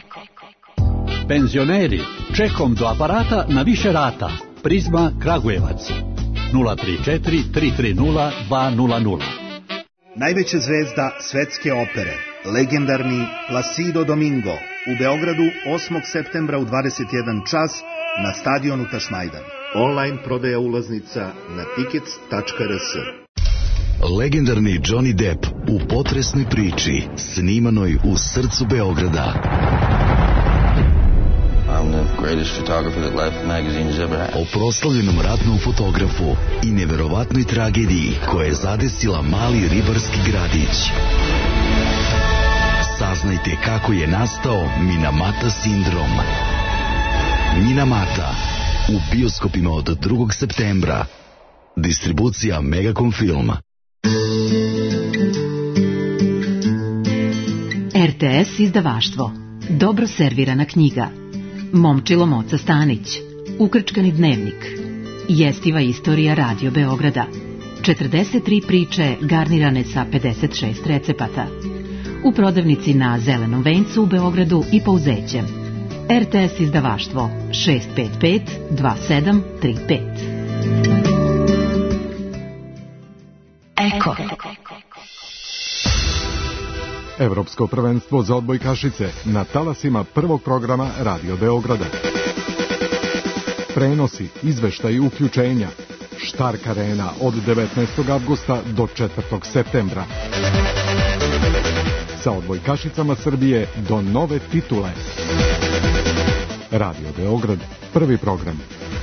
Penzioneri, čekom do aparata na više rata. Prizma Kragujevac. nula tri četiri tri tri nula dva nula nula. Najveća zvezda svetske opere, legendarni Placido Domingo, u Beogradu osmog septembra u dvadeset jedan čas na stadionu Tašmajdan. Online prodaja ulaznica na tickets tačka r s. Legendarni Johnny Depp u potresnoj priči snimanoj u srcu Beograda. I'm the greatest photographer that Life magazine has ever had. O proslavljenom ratnom fotografu i neverovatnoj tragediji koja je zadesila mali ribarski gradić. Saznajte kako je nastao Minamata sindrom. Minamata u bioskopima od drugog septembra. Distribucija Megacom Film. R T S izdavaštvo. Dobro servirana knjiga. Momčilo Moca Stanić. Ukrčkani dnevnik. Jestiva istorija Radio Beograda. četrdeset tri priče garnirane sa pedeset šest recepata. U prodavnici na Zelenom vencu u Beogradu i Pouzećem. R T S izdavaštvo šest pet pet dva sedam tri pet. Eko. Evropsko prvenstvo za odbojkašice na talasima prvog programa Radio Beograda. Prenosi, izveštaji, uključenja. Štark Arena od devetnaestog avgusta do četvrtog septembra. Sa odbojkašicama Srbije do nove titule. Radio Beograd, prvi program.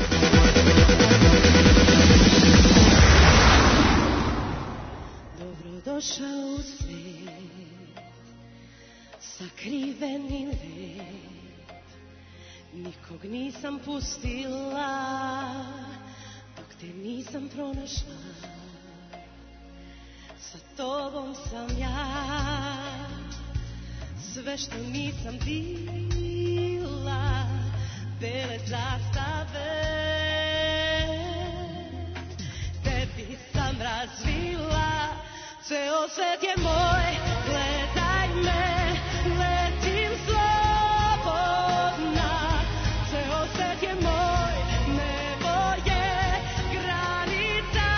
Dobrodošao u svet, sakriveni let. Nikog nisam pustila dok te nisam pronašla. Sa tobom sam ja, sve što nisam bila, bele zastave. Tebi sam razvila, ceo svet je moj, gledaj me, letim slobodna. Ceo svet je moj, nebo je granica.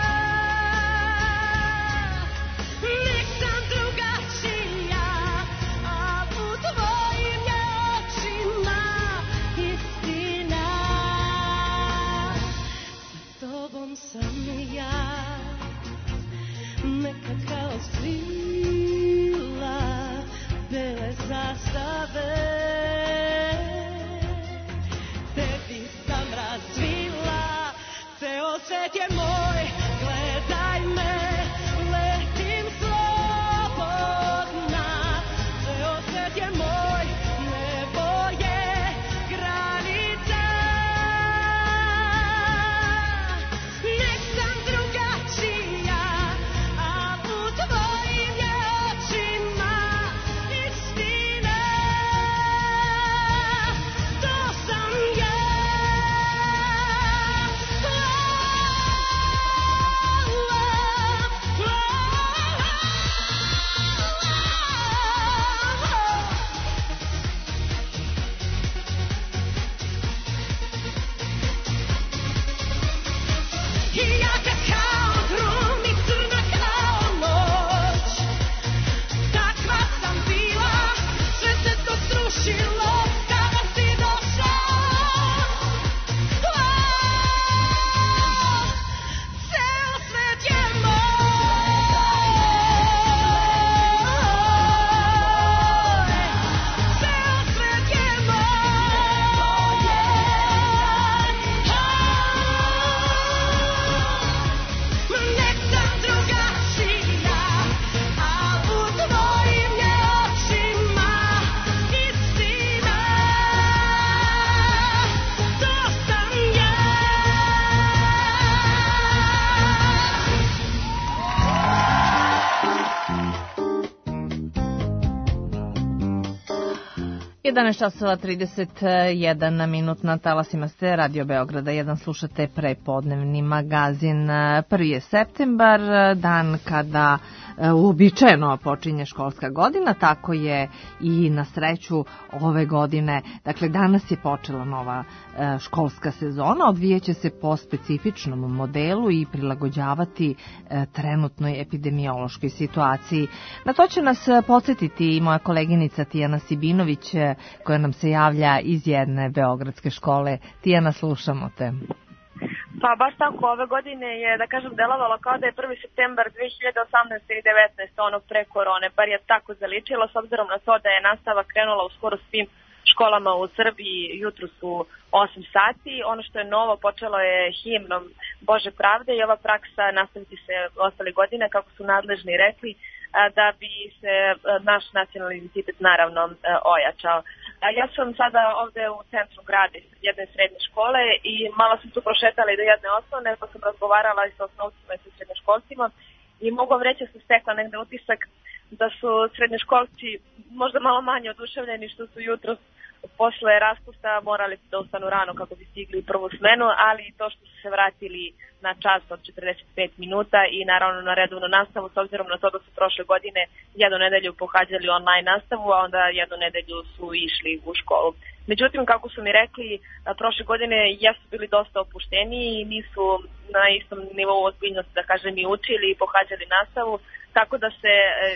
Nek sam drugačija, a u tvojim je očima istina. Sa tobom sam ja, neka kao svi. jedanaest časova trideset jedan minut na talasima ste Radio Beograda jedan, slušate prepodnevni magazin. Prvi je septembar, dan kada uobičajeno počinje školska godina, tako je i na sreću ove godine. Dakle, danas je počela nova školska sezona, odvijeće se po specifičnom modelu i prilagođavati trenutnoj epidemiološkoj situaciji. Na to će nas podsjetiti i moja koleginica Tijana Sibinović, koja nam se javlja iz jedne beogradske škole. Tijana, slušamo te. Pa baš tako, ove godine je, da kažem, delovalo kao da je prvi septembar dve hiljade osamnaeste ili devetnaeste, ono pre korone, bar je tako zaličilo, s obzirom na to da je nastava krenula u skoro svim školama u Srbiji jutro su osam sati. Ono što je novo, počelo je himnom Bože pravde i ova praksa nastaviti se ostale godine, kako su nadležni rekli, da bi se naš nacionalni identitet naravno ojačao. Ja sam sada ovde u centru grada jedne srednje škole i malo sam tu prošetala i do jedne osnovne, pa sam razgovarala i sa osnovcima i sa srednjoškolcima i mogu vam reći da sam stekla negde utisak da su srednjoškolci možda malo manje oduševljeni što su jutro posle raspusta morali da ustanu rano kako bi stigli u prvu smenu, ali i to što su se vratili na čas od četrdeset pet minuta i naravno na redovnu nastavu, s obzirom na to da su prošle godine jednu nedelju pohađali online nastavu, a onda jednu nedelju su išli u školu. Međutim, kako su mi rekli, prošle godine jesu bili dosta opušteniji i nisu na istom nivou ozbiljnosti, da kažem, i učili i pohađali nastavu, tako da se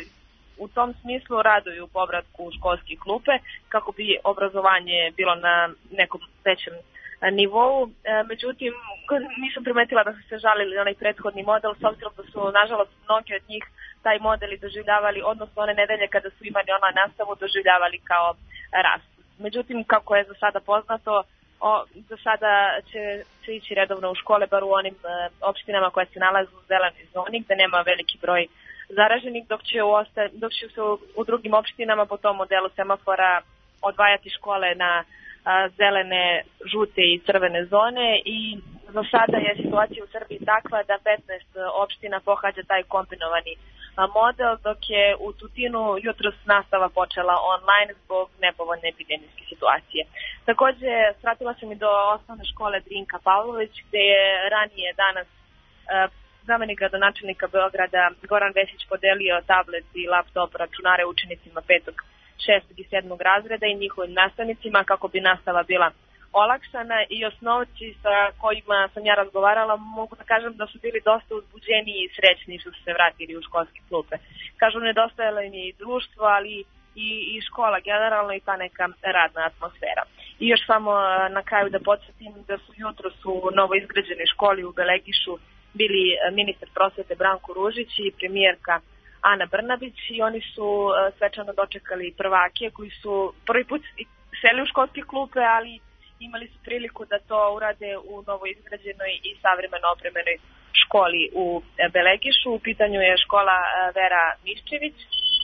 u tom smislu raduju povratku u školske klupe kako bi obrazovanje bilo na nekom većem nivou. Međutim, nisam primetila da su se žalili na onaj prethodni model, s obzirom da su, nažalost, mnogi od njih taj model i doživljavali, odnosno one nedelje kada su imali online nastavu, doživljavali kao rast. Međutim, kako je za sada poznato, o, za sada će se ići redovno u škole, bar u onim e, opštinama koje se nalaze u zelenoj zoni, gde nema veliki broj zaraženih, dok će, u osta, dok će se u, u drugim opštinama po tom modelu semafora odvajati škole na a, zelene, žute i crvene zone i za sada je situacija u Srbiji takva da petnaest opština pohađa taj kombinovani a, model, dok je u Tutinu jutros nastava počela online zbog nepovoljne epidemijske situacije. Takođe, svratila sam i do osnovne škole Drinka Pavlović, gde je ranije danas a, zamenik gradonačelnika Beograda Goran Vesić podelio tablet i laptop računare učenicima petog, šestog i sedmog razreda i njihovim nastavnicima kako bi nastava bila olakšana i osnovci sa kojima sam ja razgovarala mogu da kažem da su bili dosta uzbuđeni i srećni što su se vratili u školske klupe. Kažu, nedostajalo im je i društvo, ali i, i škola generalno i ta neka radna atmosfera. I još samo na kraju da podsjetim da su jutros u novo izgrađenoj školi u Belegišu bili ministar prosvete Branko Ružić i premijerka Ana Brnabić i oni su svečano dočekali prvake koji su prvi put seli u školske klupe, ali imali su priliku da to urade u novo izgrađenoj i savremeno opremljenoj školi u Belegišu. U pitanju je škola Vera Miščević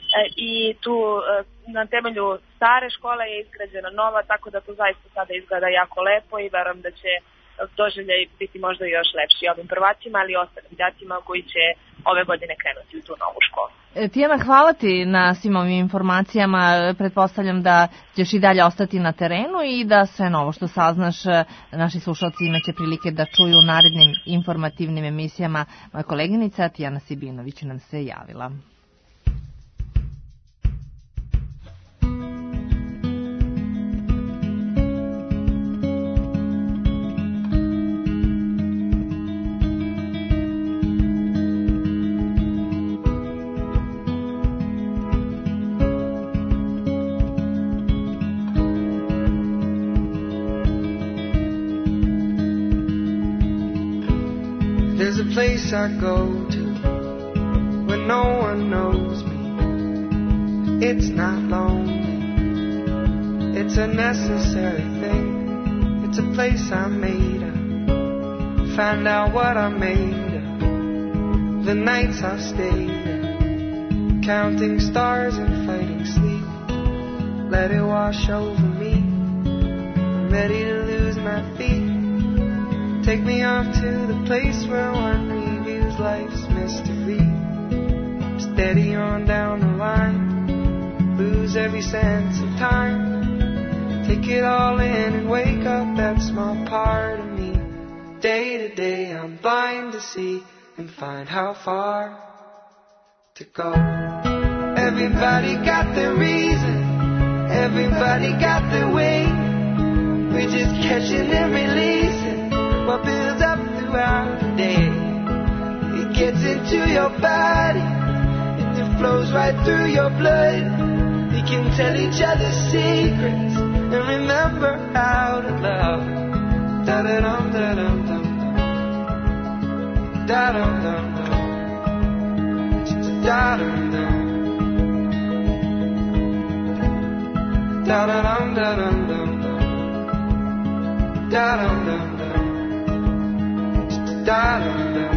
i tu na temelju stare škole je izgrađena nova, tako da to zaista sada izgleda jako lepo i verujem da će doživljaj biti možda još lepši ovim prvacima, ali i ostalim djacima koji će ove godine krenuti u tu novu školu. Tijana, hvala ti na svim ovim informacijama. Pretpostavljam da ćeš i dalje ostati na terenu i da sve novo što saznaš naši slušalci imaće prilike da čuju u narednim informativnim emisijama. Moja koleginica Tijana Sibinović nam se javila. There's a place I go to when no one knows me. It's not lonely, it's a necessary thing. It's a place I'm made of. Find out what I'm made of. The nights I've stayed in, counting stars and fighting sleep. Let it wash over me. I'm ready to lose my feet. Take me off to the place where one reviews life's mystery. Steady on down the line, lose every sense of time. Take it all in and wake up that small part of me. Day to day I'm blind to see and find how far to go. Everybody got their reason, everybody got their way. We're just catching and releasing what builds up throughout the day. It gets into your body and it flows right through your blood. We can tell each other secrets and remember how to love. Da da dum da dum dum da dum dum dum da dum dum da da dum da dum dum da dum dum dum da dum dum.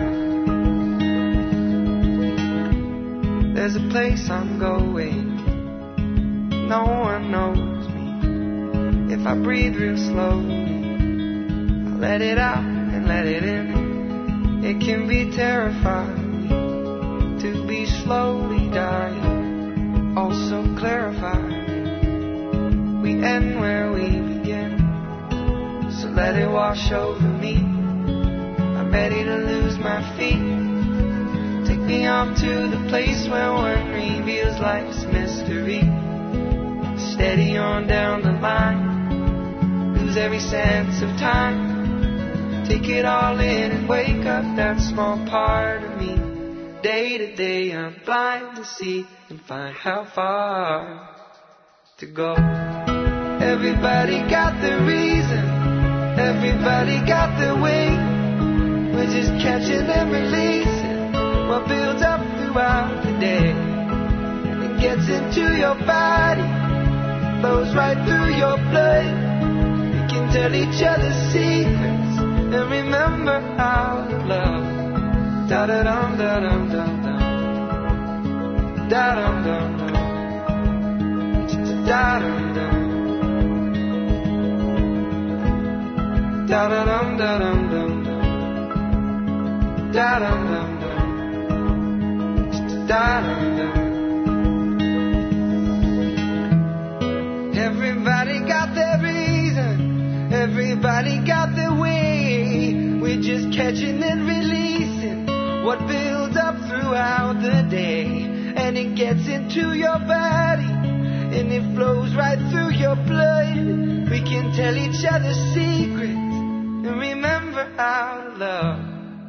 There's a place I'm going, no one knows me. If I breathe real slowly, I let it out and let it in. It can be terrifying to be slowly dying, also clarifying. We end where we begin, so let it wash over me. I'm ready to lose my feet. Take me off to the place where one reveals life's mystery. Steady on down the line, lose every sense of time. Take it all in and wake up that small part of me. Day to day I'm blind to see and find how far to go. Everybody got their reason, everybody got their way. We're just catching and releasing what builds up throughout the day. It gets into your body, flows right through your blood. We can tell each other secrets and remember how to love. Da da dum da dum dum dum da dum dum dum da dum dum da da dum da dum dum da dum dum dum da dum dum. Everybody got their reason, everybody got their way. We're just catching and releasing what builds up throughout the day. And it gets into your body and it flows right through your blood. We can tell each other secrets and remember how to love.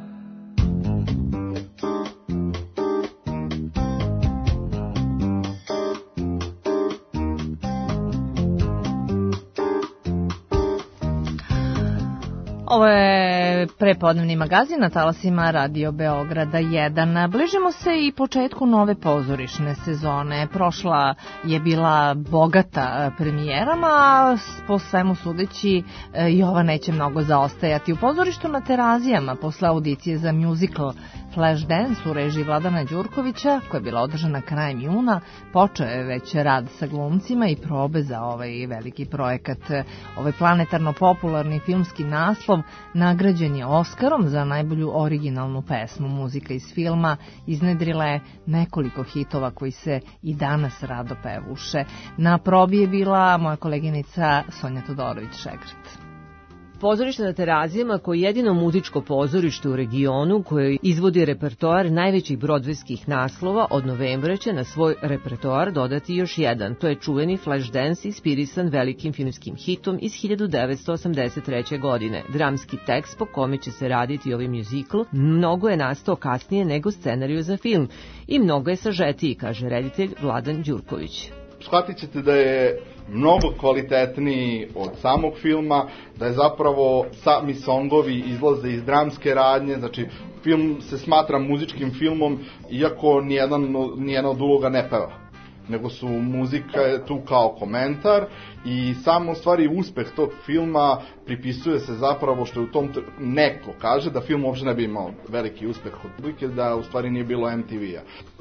Ovo je prepodnevni magazin na talasima Radio Beograda jedan. Bližimo se i početku nove pozorišne sezone. Prošla je bila bogata premijerama, a po svemu sudeći i ova neće mnogo zaostajati. U pozorištu na Terazijama posle audicije za musical Flashdance u režiji Vladana Đurkovića, koja je bila održana krajem juna, počeo je već rad sa glumcima i probe za ovaj veliki projekat. Ovaj planetarno popularni filmski naslov nagrađen je Oskarom za najbolju originalnu pesmu. Muzika iz filma iznedrila je nekoliko hitova koji se i danas rado pevuše. Na probi je bila moja koleginica Sonja Todorović-Šegret. Pozorište na Terazijama, koje je jedino muzičko pozorište u regionu koje izvodi repertoar najvećih brodvejskih naslova, od novembra će na svoj repertoar dodati još jedan. To je čuveni Flashdance, inspirisan velikim filmskim hitom iz hiljadu devetsto osamdeset treće. godine. Dramski tekst po kome će se raditi ovaj muzikl mnogo je nastao kasnije nego scenariju za film i mnogo je sažetiji, kaže reditelj Vladan Đurković. Shvatit ćete da je mnogo kvalitetniji od samog filma, da je zapravo sami songovi izlaze iz dramske radnje, znači film se smatra muzičkim filmom, iako nijedan, nijedna od uloga ne peva, nego su muzika je tu kao komentar i samo u stvari uspeh tog filma pripisuje se zapravo što je u tom neko kaže da film uopšte ne bi imao veliki uspeh kod publike, da u stvari nije bilo em te ve-a.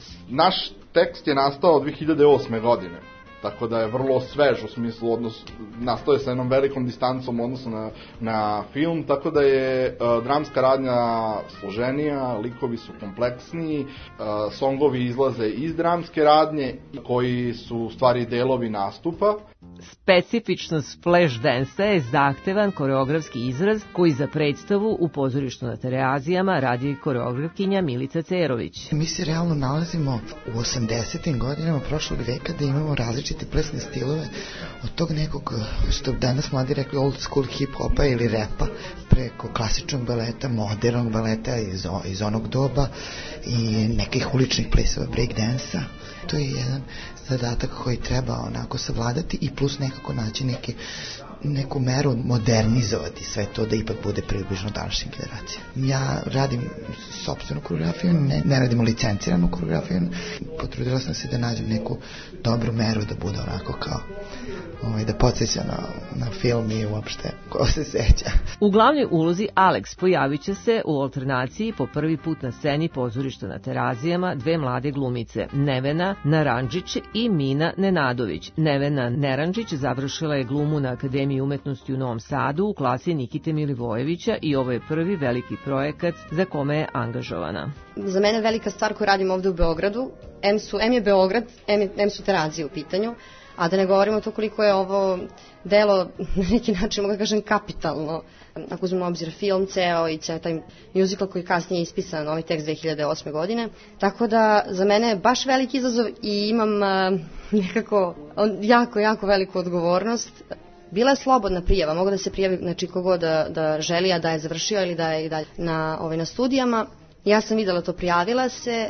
Naš tekst je nastao dve hiljade osme. godine, tako da je vrlo svež u smislu odnos, nastao je sa jednom velikom distancom odnosno na, na film, tako da je uh, dramska radnja složenija, likovi su kompleksniji, uh, songovi izlaze iz dramske radnje koji su u stvari delovi nastupa. Specifičnost flash dansa je zahtevan koreografski izraz koji za predstavu u pozorištu na Terazijama radi koreografkinja Milica Cerović. Mi se realno nalazimo u osamdesetim godinama prošlog veka da imamo različite plesne stilove od tog nekog, što danas mladi rekli, old school hip-hopa ili repa, preko klasičnog baleta, modernog baleta iz, iz onog doba i nekih uličnih plesova, breakdansa. To je jedan zadatak koji treba onako savladati i plus nekako naći neki, neku meru modernizovati sve to da ipak bude približno današnjim generacijama. Ja radim sopstvenu koreografiju, ne, ne radimo licenciranu koreografiju, potrudila sam se da nađem neku dobru meru da bude onako kao ovaj, da podsjeća na, na film i uopšte ko se seća. U glavnoj ulozi Alex pojavit će se u alternaciji po prvi put na sceni pozorišta na Terazijama dve mlade glumice, Nevena Narandžić i Mina Nenadović. Nevena Narandžić završila je glumu na Akademiji umetnosti u Novom Sadu u klasi Nikite Milivojevića i ovo je prvi veliki projekat za kome je angažovana. Za mene velika stvar koju radim ovde u Beogradu, M, su, M je Beograd, M, M su Terazije u pitanju, a da ne govorimo to koliko je ovo delo na neki način, mogu da kažem, kapitalno. Ako uzmemo obzir film ceo i ceo taj musical koji kasnije je ispisan, ovaj tekst dve hiljade osme godine. Tako da za mene je baš veliki izazov i imam uh, nekako jako, jako veliku odgovornost. Bila je slobodna prijava, mogu da se prijavi, znači kogo da, da želi, a da je završio ili da je i dalje na, ovaj, na studijama. Ja sam videla to, prijavila se,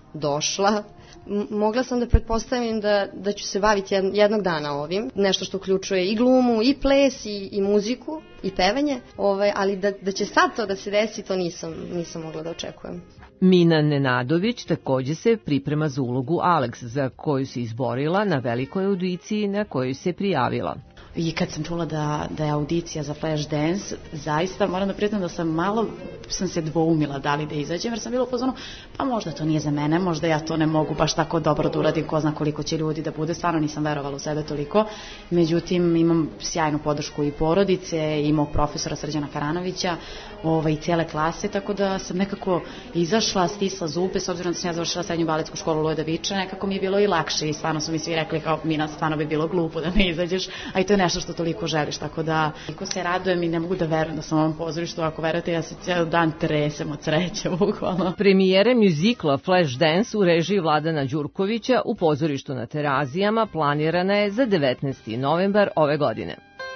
došla. Mogla sam da pretpostavim da, da ću se baviti jednog dana ovim, nešto što uključuje i glumu, i ples, i, i muziku, i pevanje, ovaj, ali da, da će sad to da se desi, to nisam, nisam mogla da očekujem. Mina Nenadović takođe se priprema za ulogu Alex, za koju se izborila na velikoj audiciji na kojoj se prijavila. I kad sam čula da, da je audicija za flash dance, zaista moram da priznam da sam malo sam se dvoumila da li da izađem, jer sam bila u fazonu, pa možda to nije za mene, možda ja to ne mogu baš tako dobro da uradim, ko zna koliko će ljudi da bude, stvarno nisam verovala u sebe toliko. Međutim, imam sjajnu podršku i porodice, i mog profesora Srđana Karanovića, ovaj, i cijele klase, tako da sam nekako izašla, stisla zube, s obzirom da sam ja završila srednju baletsku školu Luda Viča, nekako mi je bilo i lakše i stvarno su mi svi rekli kao, Mina, stvarno bi bilo glupo da ne izađeš, a i to je nešto što toliko želiš, tako da toliko se radujem i ne mogu da verujem da sam u ovom pozorištu, ako verujete, ja se cijel dan tresem od sreće, bukvalno. Premijere mjuzikla Flash Dance u režiji Vladana Đurkovića u pozorištu na Terazijama planirana je za devetnaesti novembar ove godine.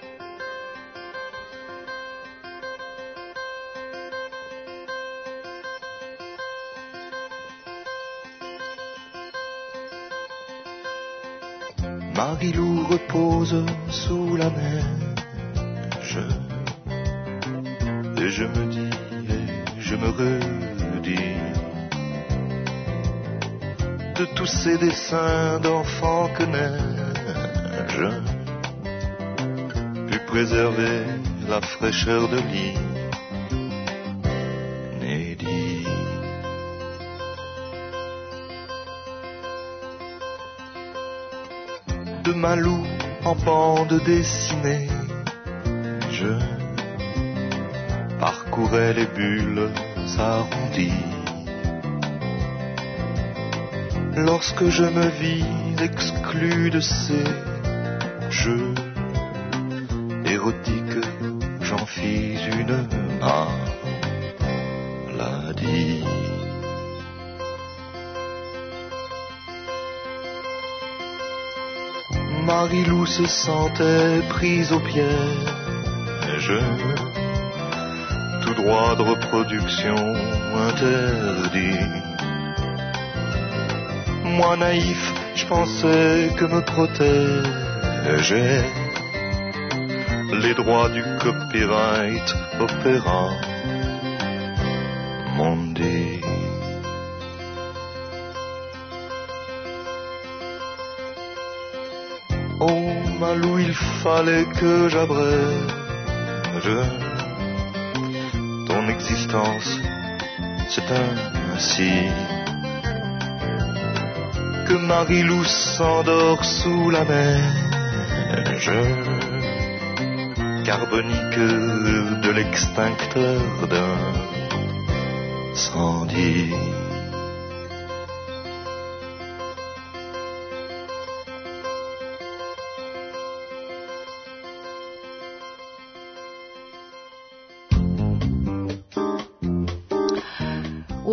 Marilou repose sous la neige et je me dis et je me redis de tous ces dessins d'enfants que neige put préserver la fraîcheur de lit inédit. De Malou en bande dessinée, je parcourais les bulles arrondies. Lorsque je me vis exclu de ces jeux érotiques, j'en fis une maladie. Marilou se sentait prise au piège, tout droit de reproduction interdit. Moi naïf, je pensais que me protégeaient les droits du copyright opérant mondial. Oh Malou, il fallait que j'abrège ton existence, c'est ainsi que Marilou s'endort sous la neige carbonique de l'extincteur d'incendie.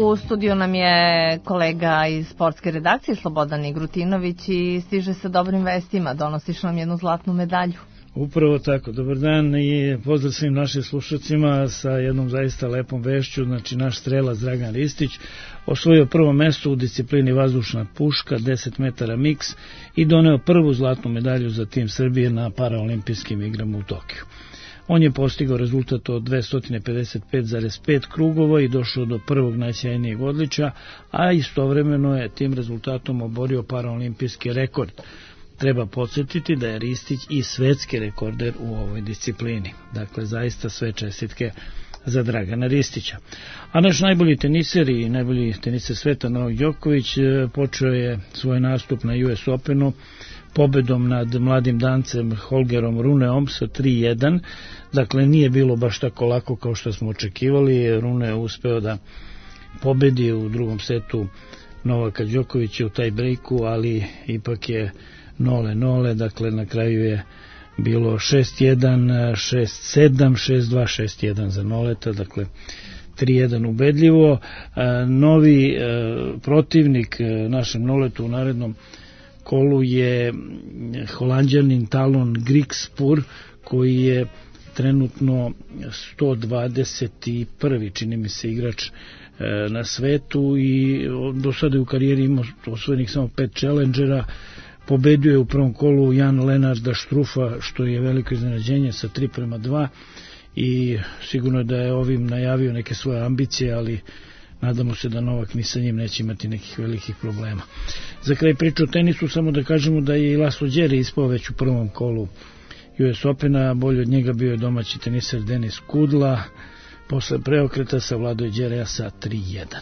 U studiju nam je kolega iz sportske redakcije Slobodan Igrutinović i stiže sa dobrim vestima. Donosiš nam jednu zlatnu medalju. Upravo tako, dobar dan i pozdrav svim našim slušacima sa jednom zaista lepom vešću. Znači, naš strelac Dragan Ristić osvojio prvo mesto u disciplini vazdušna puška, deset metara miks i doneo prvu zlatnu medalju za tim Srbije na paraolimpijskim igrama u Tokiju. On je postigao rezultat od dvesta pedeset pet zarez pet krugova i došao do prvog najsjajnijeg odličja, a istovremeno je tim rezultatom oborio paraolimpijski rekord. Treba podsjetiti da je Ristić i svetski rekorder u ovoj disciplini. Dakle, zaista sve čestitke za Dragana Ristića. A naš najbolji teniser i najbolji teniser sveta Novak Đoković počeo je svoj nastup na U S Openu pobedom nad mladim Dancem Holgerom Runeom sa tri jedan. Dakle, nije bilo baš tako lako kao što smo očekivali. Rune je uspeo da pobedi u drugom setu Novaka Đokovića u taj breaku, ali ipak je nole nole, dakle na kraju je bilo šest jedan, šest sedam, šest dva, šest jedan za Noleta, dakle tri jedan ubedljivo. Novi protivnik našem Noletu u narednom kolu je Holanđanin Talon Griekspoor, koji je trenutno sto dvadeset prvi čini mi se igrač na svetu i do sada u karijeri imao osvojenih samo pet challengera. Pobedio je u prvom kolu Jan Lenarda Štrufa, što je veliko iznenađenje, sa tri prema dva i sigurno je da je ovim najavio neke svoje ambicije, ali nadamo se da Novak ni sa njim neće imati nekih velikih problema. Za kraj priča o tenisu samo da kažemo da je i Laslo Đeri ispao već u prvom kolu U S Opena, bolje od njega bio je domaći teniser Denis Kudla, posle preokreta savladao je Đereja sa tri jedan.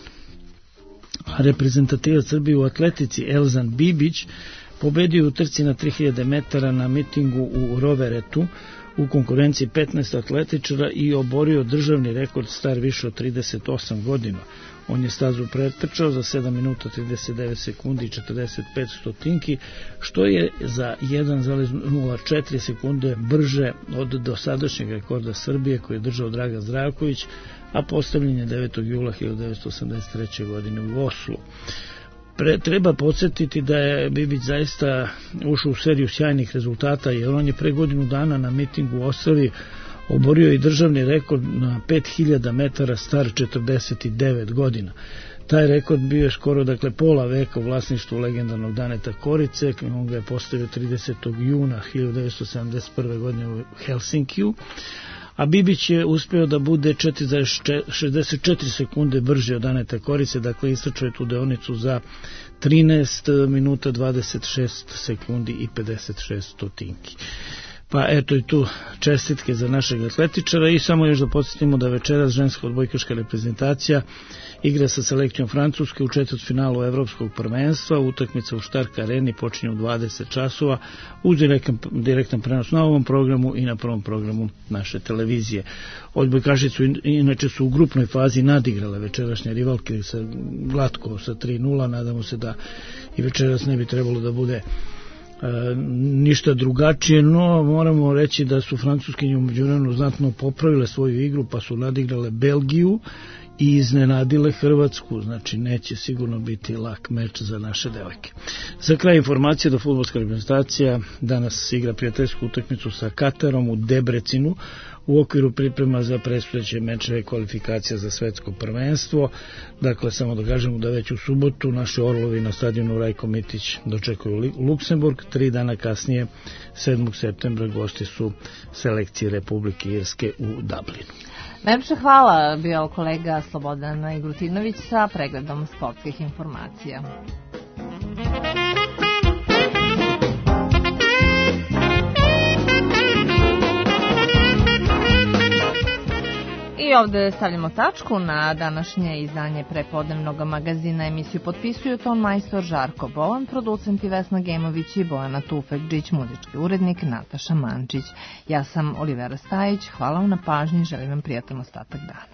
A reprezentativac Srbije u atletici Elzan Bibić pobedio u trci na tri hiljade metara na mitingu u Roveretu u konkurenciji petnaest atletičara i oborio državni rekord star više od trideset osam godina. On je stazu pretrčao za sedam minuta trideset devet sekundi i četrdeset pet stotinki, što je za jedan zarez nula četiri sekunde brže od dosadašnjeg rekorda Srbije koji je držao Dragan Zdravković, a postavljen je devetog jula hiljadu devetsto osamdeset treće. godine u Oslu. Pre, treba podsjetiti da je Bibić zaista ušao u seriju sjajnih rezultata, jer on je pre godinu dana na mitingu u Osavi oborio i državni rekord na pet hiljada metara star četrdeset devet godina. Taj rekord bio je skoro, dakle, pola veka u vlasništvu legendarnog Daneta Korice. On ga je postavio tridesetog juna hiljadu devetsto sedamdeset prve. godine u Helsinkiju. A Bibić je uspeo da bude četiri zarez šezdeset četiri sekunde brže od Daneta Korice, dakle istračao je tu deonicu za trinaest minuta dvadeset šest sekundi i pedeset šest stotinki. Pa eto i tu čestitke za našeg atletičara i samo još da podsjetimo da večeras ženska odbojkaška reprezentacija igra sa selekcijom Francuske u četvrtfinalu evropskog prvenstva. Utakmica u Stark areni počinje u dvadeset časova uz direktan, direktan prenos na ovom programu i na prvom programu naše televizije. Odbojkašicu inače su u grupnoj fazi nadigrale večerašnje rivalke sa glatko sa tri nula. Nadamo se da i večeras ne bi trebalo da bude E, ništa drugačije, no moramo reći da su Francuskinje u međuvremenu znatno popravile svoju igru, pa su nadigrale Belgiju i iznenadile Hrvatsku, znači neće sigurno biti lak meč za naše devojke. Za kraj informacije da fudbalska reprezentacija danas igra prijateljsku utakmicu sa Katarom u Debrecinu u okviru priprema za predstojeće mečeve kvalifikacija za svetsko prvenstvo. Dakle, samo da kažemo da već u subotu naši Orlovi na stadionu Rajko Mitić dočekuju Luksemburg, tri dana kasnije, sedmog septembra, gosti su selekcije Republike Irske u Dublinu. Najlepše hvala, bio kolega Slobodan Igrutinović sa pregledom sportskih informacija. I ovde stavljamo tačku na današnje izdanje prepodnevnog magazina. Emisiju potpisuju ton majstor Žarko Bolan, producenti Vesna Gemović i Bojana Tufekđić, muzički urednik Nataša Mančić. Ja sam Olivera Stajić, hvala vam na pažnji, želim vam prijatan ostatak dana.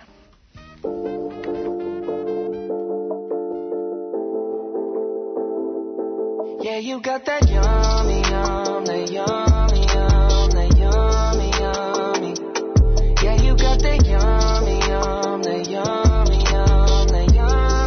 Yeah, you got that yummy, yum, that yummy, yum, that yummy, yummy. Yeah, you got that yummy, yum, that yummy, yum, that yummy.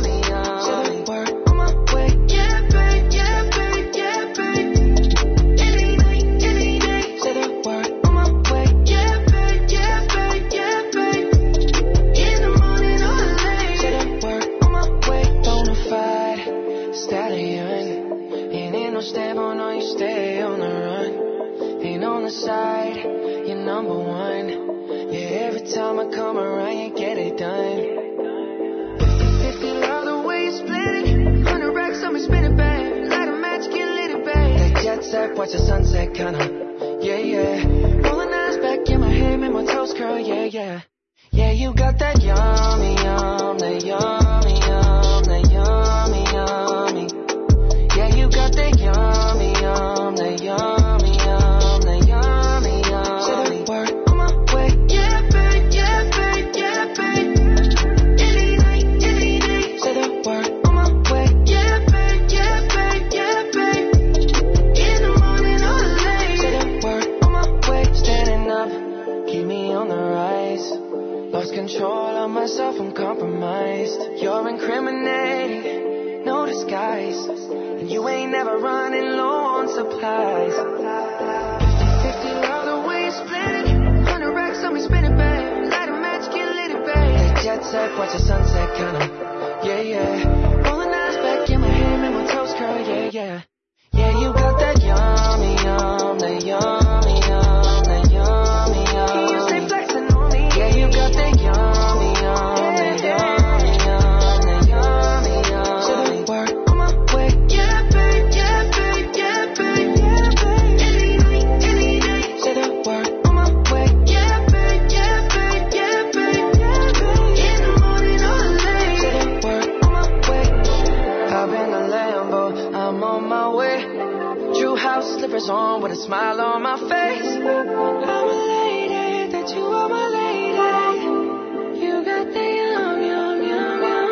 right, you're number one. Yeah, every time I come around, you get it done. If you love the way you split it, hundred racks on me, spin it back. Light a match, get lit it back. That jet set, watch the sunset, kinda. Yeah, yeah. Rolling eyes back in my head, make my toes curl, yeah, yeah. Yeah, you got that yummy, yum, that yummy, yum, that yummy, yummy. Yeah, you got that yummy, yum, that yummy, yum, that yummy, yum. Say the word on my way, yeah, babe, yeah, babe, yeah, babe. Any night, any day. Say the word on my way, yeah, babe, yeah, babe, yeah, babe. In the morning or late. Say the word on my way, standing up, keep me on the rise. Lost control of myself, I'm compromised. You're incriminating, no disguise. And you ain't never running low on supplies. If you love the way you split it, hundred racks on me, spin it back. Light a match, get lit it back. That jet set, watch the sunset, kinda. Yeah, yeah. Rolling eyes back in my head, make my toes curl, yeah, yeah. Yeah, you got that yummy, yum, that yummy, yum, that yummy, yum. You stay flexing on me. Yeah, you got that yummy, yum, that yummy, yum, that yummy, yum. Say the word on my way, yeah, babe, yeah, babe, yeah, babe, yeah, babe. Any night, any day. Say the word on my way, yeah, babe, yeah, babe, yeah, babe, yeah, babe. In the morning or late. Say the word on my way. Hop in the Lambo, I'm on my way. True house slippers on with a smile on my face. I'm elated that you are my lady. You got the yum, yum, yum, yum.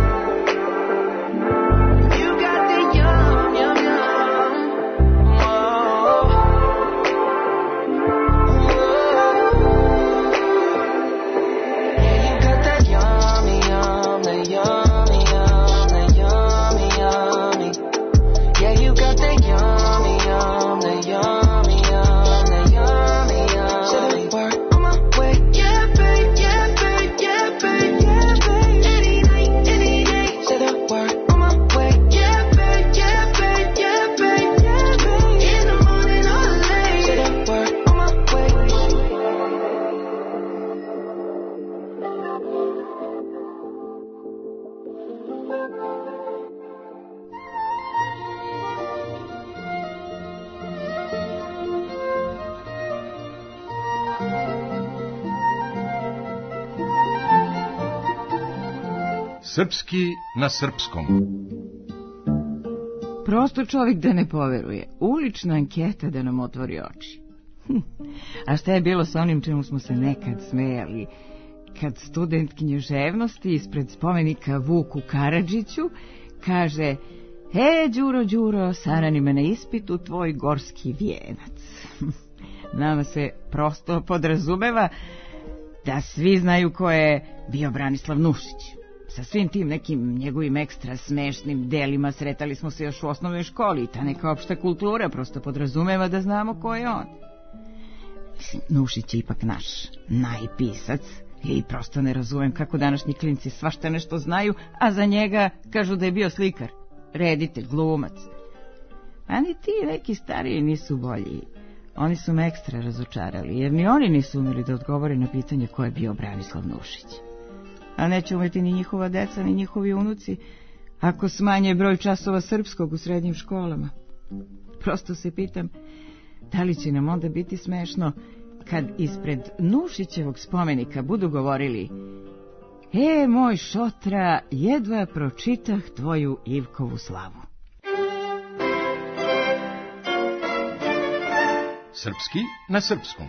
You got the yum, yum, yum. Whoa. Yeah, you got that yummy, yum, that yummy, yum, that yummy, yummy. Yeah, you got that yummy, yum, that yummy, yum, that yummy, yum. Say the word on my way, yeah, babe, yeah, babe, yeah, babe, yeah, babe. Any night, any day. Say the word on my way, yeah, babe, yeah, babe, yeah, babe, yeah, babe. In the morning or late. Say the word on my way. Srpski na srpskom. Prosto čovjek da ne poveruje. Ulična anketa da nam otvori oči. Hm. A šta je bilo sa onim čemu smo se nekad smejali? Kad student književnosti ispred spomenika Vuku Karadžiću kaže: "E, Đuro, Đuro, sarani me na ispitu tvoj gorski vijenac." Nama se prosto podrazumeva da svi znaju ko je bio Branislav Nušić. Sa svim tim nekim njegovim ekstra smešnim delima sretali smo se još u osnovnoj školi i ta neka opšta kultura prosto podrazumeva da znamo ko je on. Nušić je ipak naš najpisac i prosto ne razumem kako današnji klinci svašta nešto znaju, a za njega kažu da je bio slikar, reditelj, glumac. A ni ti neki stariji nisu bolji. Oni su me ekstra razočarali, jer ni oni nisu umeli da odgovore na pitanje ko je bio Branislav Nušić. A neće umeti ni njihova deca, ni njihovi unuci, ako smanje broj časova srpskog u srednjim školama. Prosto se pitam, da li će nam onda biti smešno kad ispred Nušićevog spomenika budu govorili: "E, moj šotra, jedva pročitah tvoju Ivkovu slavu." Srpski na srpskom.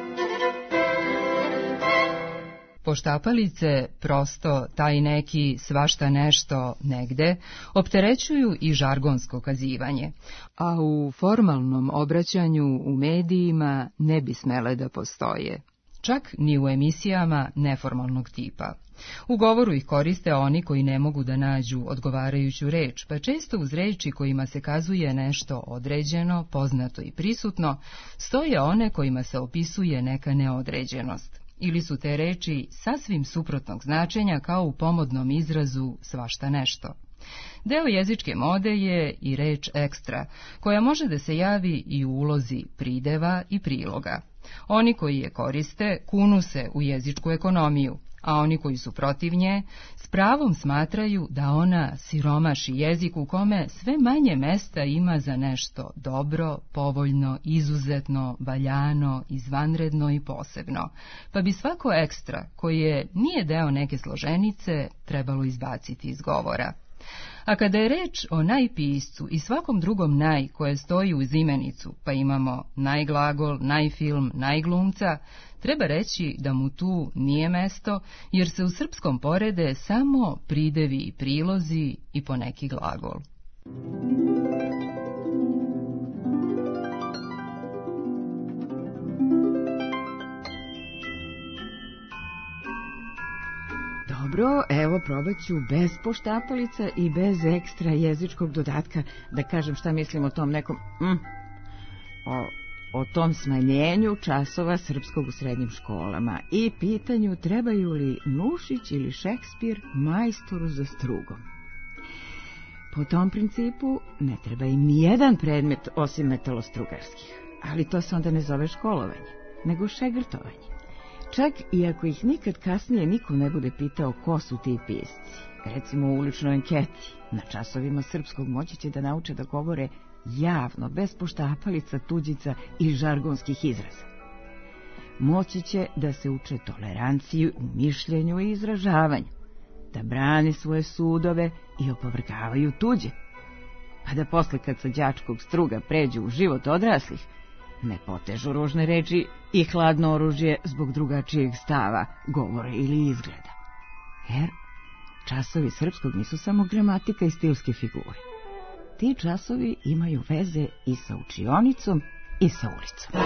Poštapalice, prosto, taj neki svašta nešto negde, opterećuju i žargonsko kazivanje, a u formalnom obraćanju u medijima ne bi smele da postoje, čak ni u emisijama neformalnog tipa. U govoru ih koriste oni koji ne mogu da nađu odgovarajuću reč, pa često uz reči kojima se kazuje nešto određeno, poznato i prisutno, stoje one kojima se opisuje neka neodređenost. Ili su te reči sasvim suprotnog značenja kao u pomodnom izrazu svašta nešto. Deo jezičke mode je i reč ekstra, koja može da se javi i u ulozi prideva i priloga. Oni koji je koriste kunu se u jezičku ekonomiju, a oni koji su protiv nje s pravom smatraju da ona siromaši jezik u kome sve manje mesta ima za nešto dobro, povoljno, izuzetno, valjano, izvanredno i posebno, pa bi svako ekstra koje nije deo neke složenice trebalo izbaciti iz govora. A kada je reč o najpiscu i svakom drugom naj koje stoji uz imenicu, pa imamo najglagol, najfilm, najglumca, treba reći da mu tu nije mesto, jer se u srpskom porede samo pridevi i prilozi i poneki glagol. Dobro, evo probat ću bez poštapalica i bez ekstra jezičkog dodatka da kažem šta mislim o tom nekom... Mm, o, o tom smanjenju časova srpskog u srednjim školama i pitanju trebaju li Nušić ili Šekspir majstoru za strugom. Po tom principu ne treba im nijedan predmet osim metalostrugarskih, ali to se onda ne zove školovanje, nego šegrtovanje. Čak i ako ih nikad kasnije niko ne bude pitao ko su ti pisci, recimo u uličnoj anketi, na časovima srpskog moći će da nauče da govore javno, bez poštapalica, tuđica i žargonskih izraza. Moći će da se uče toleranciji u mišljenju i izražavanju, da brane svoje sudove i opovrgavaju tuđe, pa da posle kad sa đačkog struga pređu u život odraslih, ne potežu ružne reči i hladno oružje zbog drugačijeg stava, govora ili izgleda. Jer časovi srpskog nisu samo gramatika i stilske figure. Ti časovi imaju veze i sa učionicom i sa ulicom.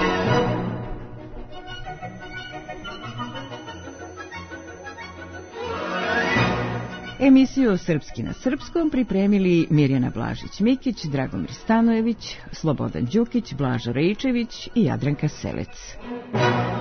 Emisiju Srpski na srpskom pripremili Mirjana Blažić-Mikić, Dragomir Stanojević, Slobodan Đukić, Blaža Rejčević i Jadranka Selec.